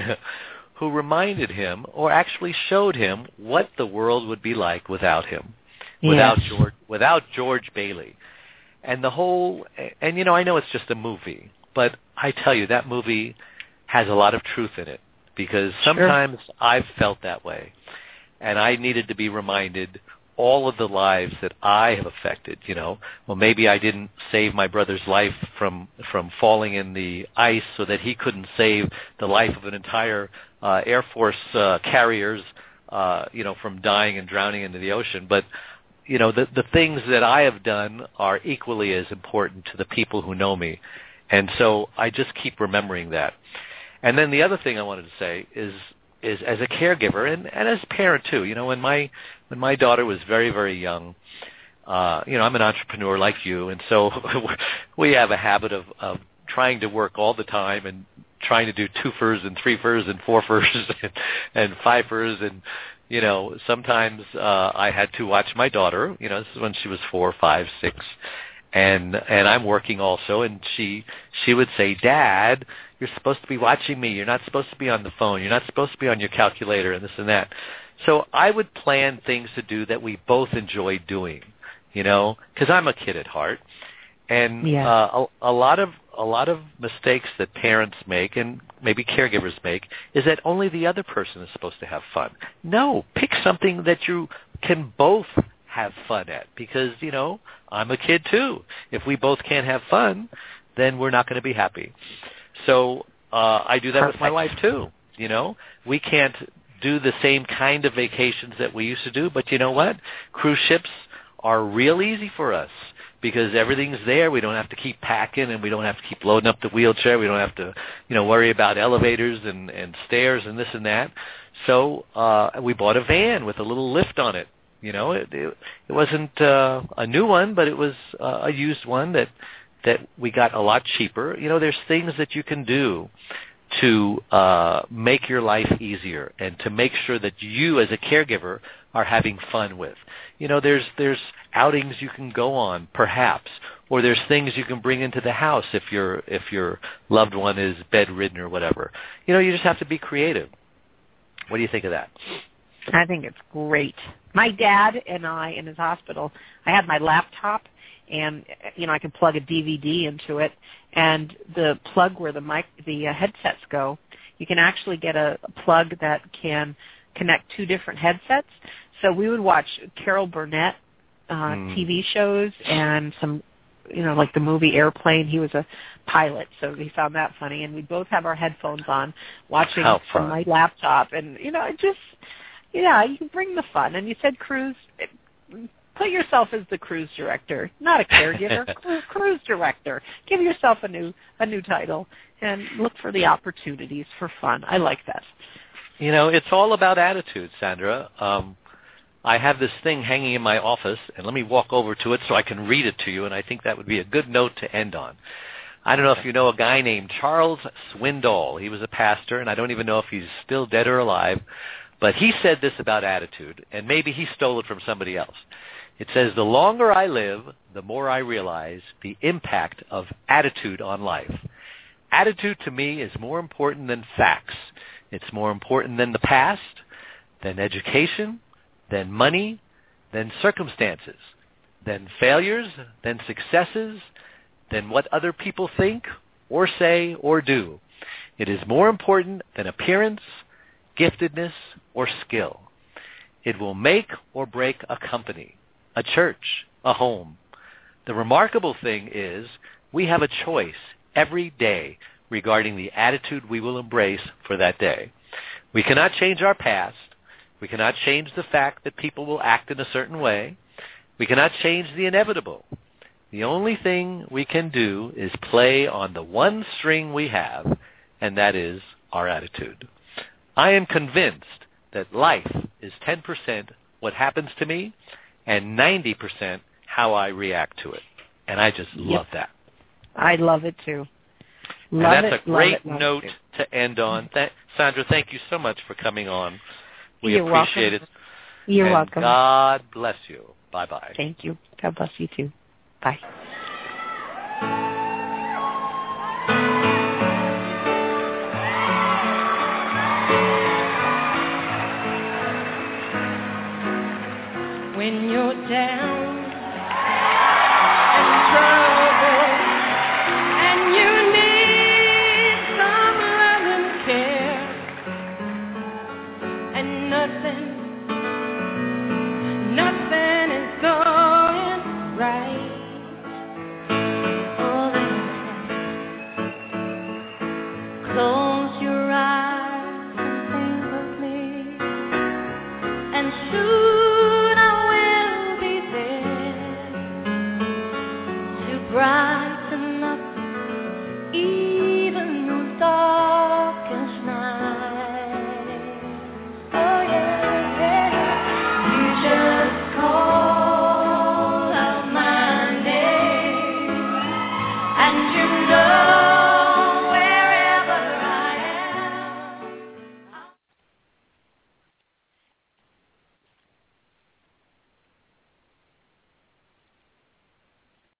who reminded him, or actually showed him, what the world would be like without him, without George Bailey. And I know it's just a movie, but I tell you, that movie has a lot of truth in it, because sometimes I've felt that way, and I needed to be reminded all of the lives that I have affected. Well, maybe I didn't save my brother's life from falling in the ice so that he couldn't save the life of an entire Air Force carriers, from dying and drowning into the ocean. But the things that I have done are equally as important to the people who know me. And so I just keep remembering that. And then the other thing I wanted to say is as a caregiver and as a parent too, when my daughter was very, very young, I'm an entrepreneur like you, and so we have a habit of trying to work all the time and trying to do 2-fers and 3-fers and 4-fers and 5-fers, and sometimes I had to watch my daughter. This is when she was 4, 5, 6, and I'm working also, and she would say, "Dad, you're supposed to be watching me. You're not supposed to be on the phone. You're not supposed to be on your calculator," and this and that. So I would plan things to do that we both enjoy doing, because I'm a kid at heart, and a lot of mistakes that parents make and maybe caregivers make is that only the other person is supposed to have fun. No, pick something that you can both have fun at, because I'm a kid too. If we both can't have fun, then we're not going to be happy. So I do that with my wife too. We can't do the same kind of vacations that we used to do, but you know what? Cruise ships are real easy for us because everything's there. We don't have to keep packing, and we don't have to keep loading up the wheelchair. We don't have to, worry about elevators and stairs and this and that. So we bought a van with a little lift on it. It wasn't a new one, but it was a used one that we got a lot cheaper. There's things that you can do to make your life easier and to make sure that you as a caregiver are having fun with. There's outings you can go on, perhaps, or there's things you can bring into the house if your loved one is bedridden or whatever. You just have to be creative. What do you think of that? I think it's great. My dad and I, in his hospital, I had my laptop, and I could plug a DVD into it, and the plug where the headsets go, you can actually get a plug that can connect 2 different headsets. So we would watch Carol Burnett TV shows and some, like the movie Airplane. He was a pilot, so he found that funny, and we'd both have our headphones on watching from my laptop, and you bring the fun. And you said cruise. Put yourself as the cruise director, not a caregiver. Cruise director. Give yourself a new title and look for the opportunities for fun. I like that. It's all about attitude, Sandra. I have this thing hanging in my office, and let me walk over to it so I can read it to you, and I think that would be a good note to end on. I don't know if you know a guy named Charles Swindoll. He was a pastor, and I don't even know if he's still dead or alive, but he said this about attitude, and maybe he stole it from somebody else. It says, "The longer I live, the more I realize the impact of attitude on life. Attitude to me is more important than facts. It's more important than the past, than education, than money, than circumstances, than failures, than successes, than what other people think or say or do. It is more important than appearance, giftedness, or skill. It will make or break a company, a church, a home. The remarkable thing is we have a choice every day regarding the attitude we will embrace for that day. We cannot change our past. We cannot change the fact that people will act in a certain way. We cannot change the inevitable. The only thing we can do is play on the one string we have, and that is our attitude. I am convinced that life is 10% what happens to me and 90% how I react to it. And I just love that. I love it too. And that's a great note to end on. Sandra, thank you so much for coming on. We You're appreciate welcome. it. You're welcome. God bless you. Bye-bye. Thank you. God bless you too. Bye. When you're down and trouble and you need some love and care, and nothing is going right. Oh, close your eyes and think of me and soon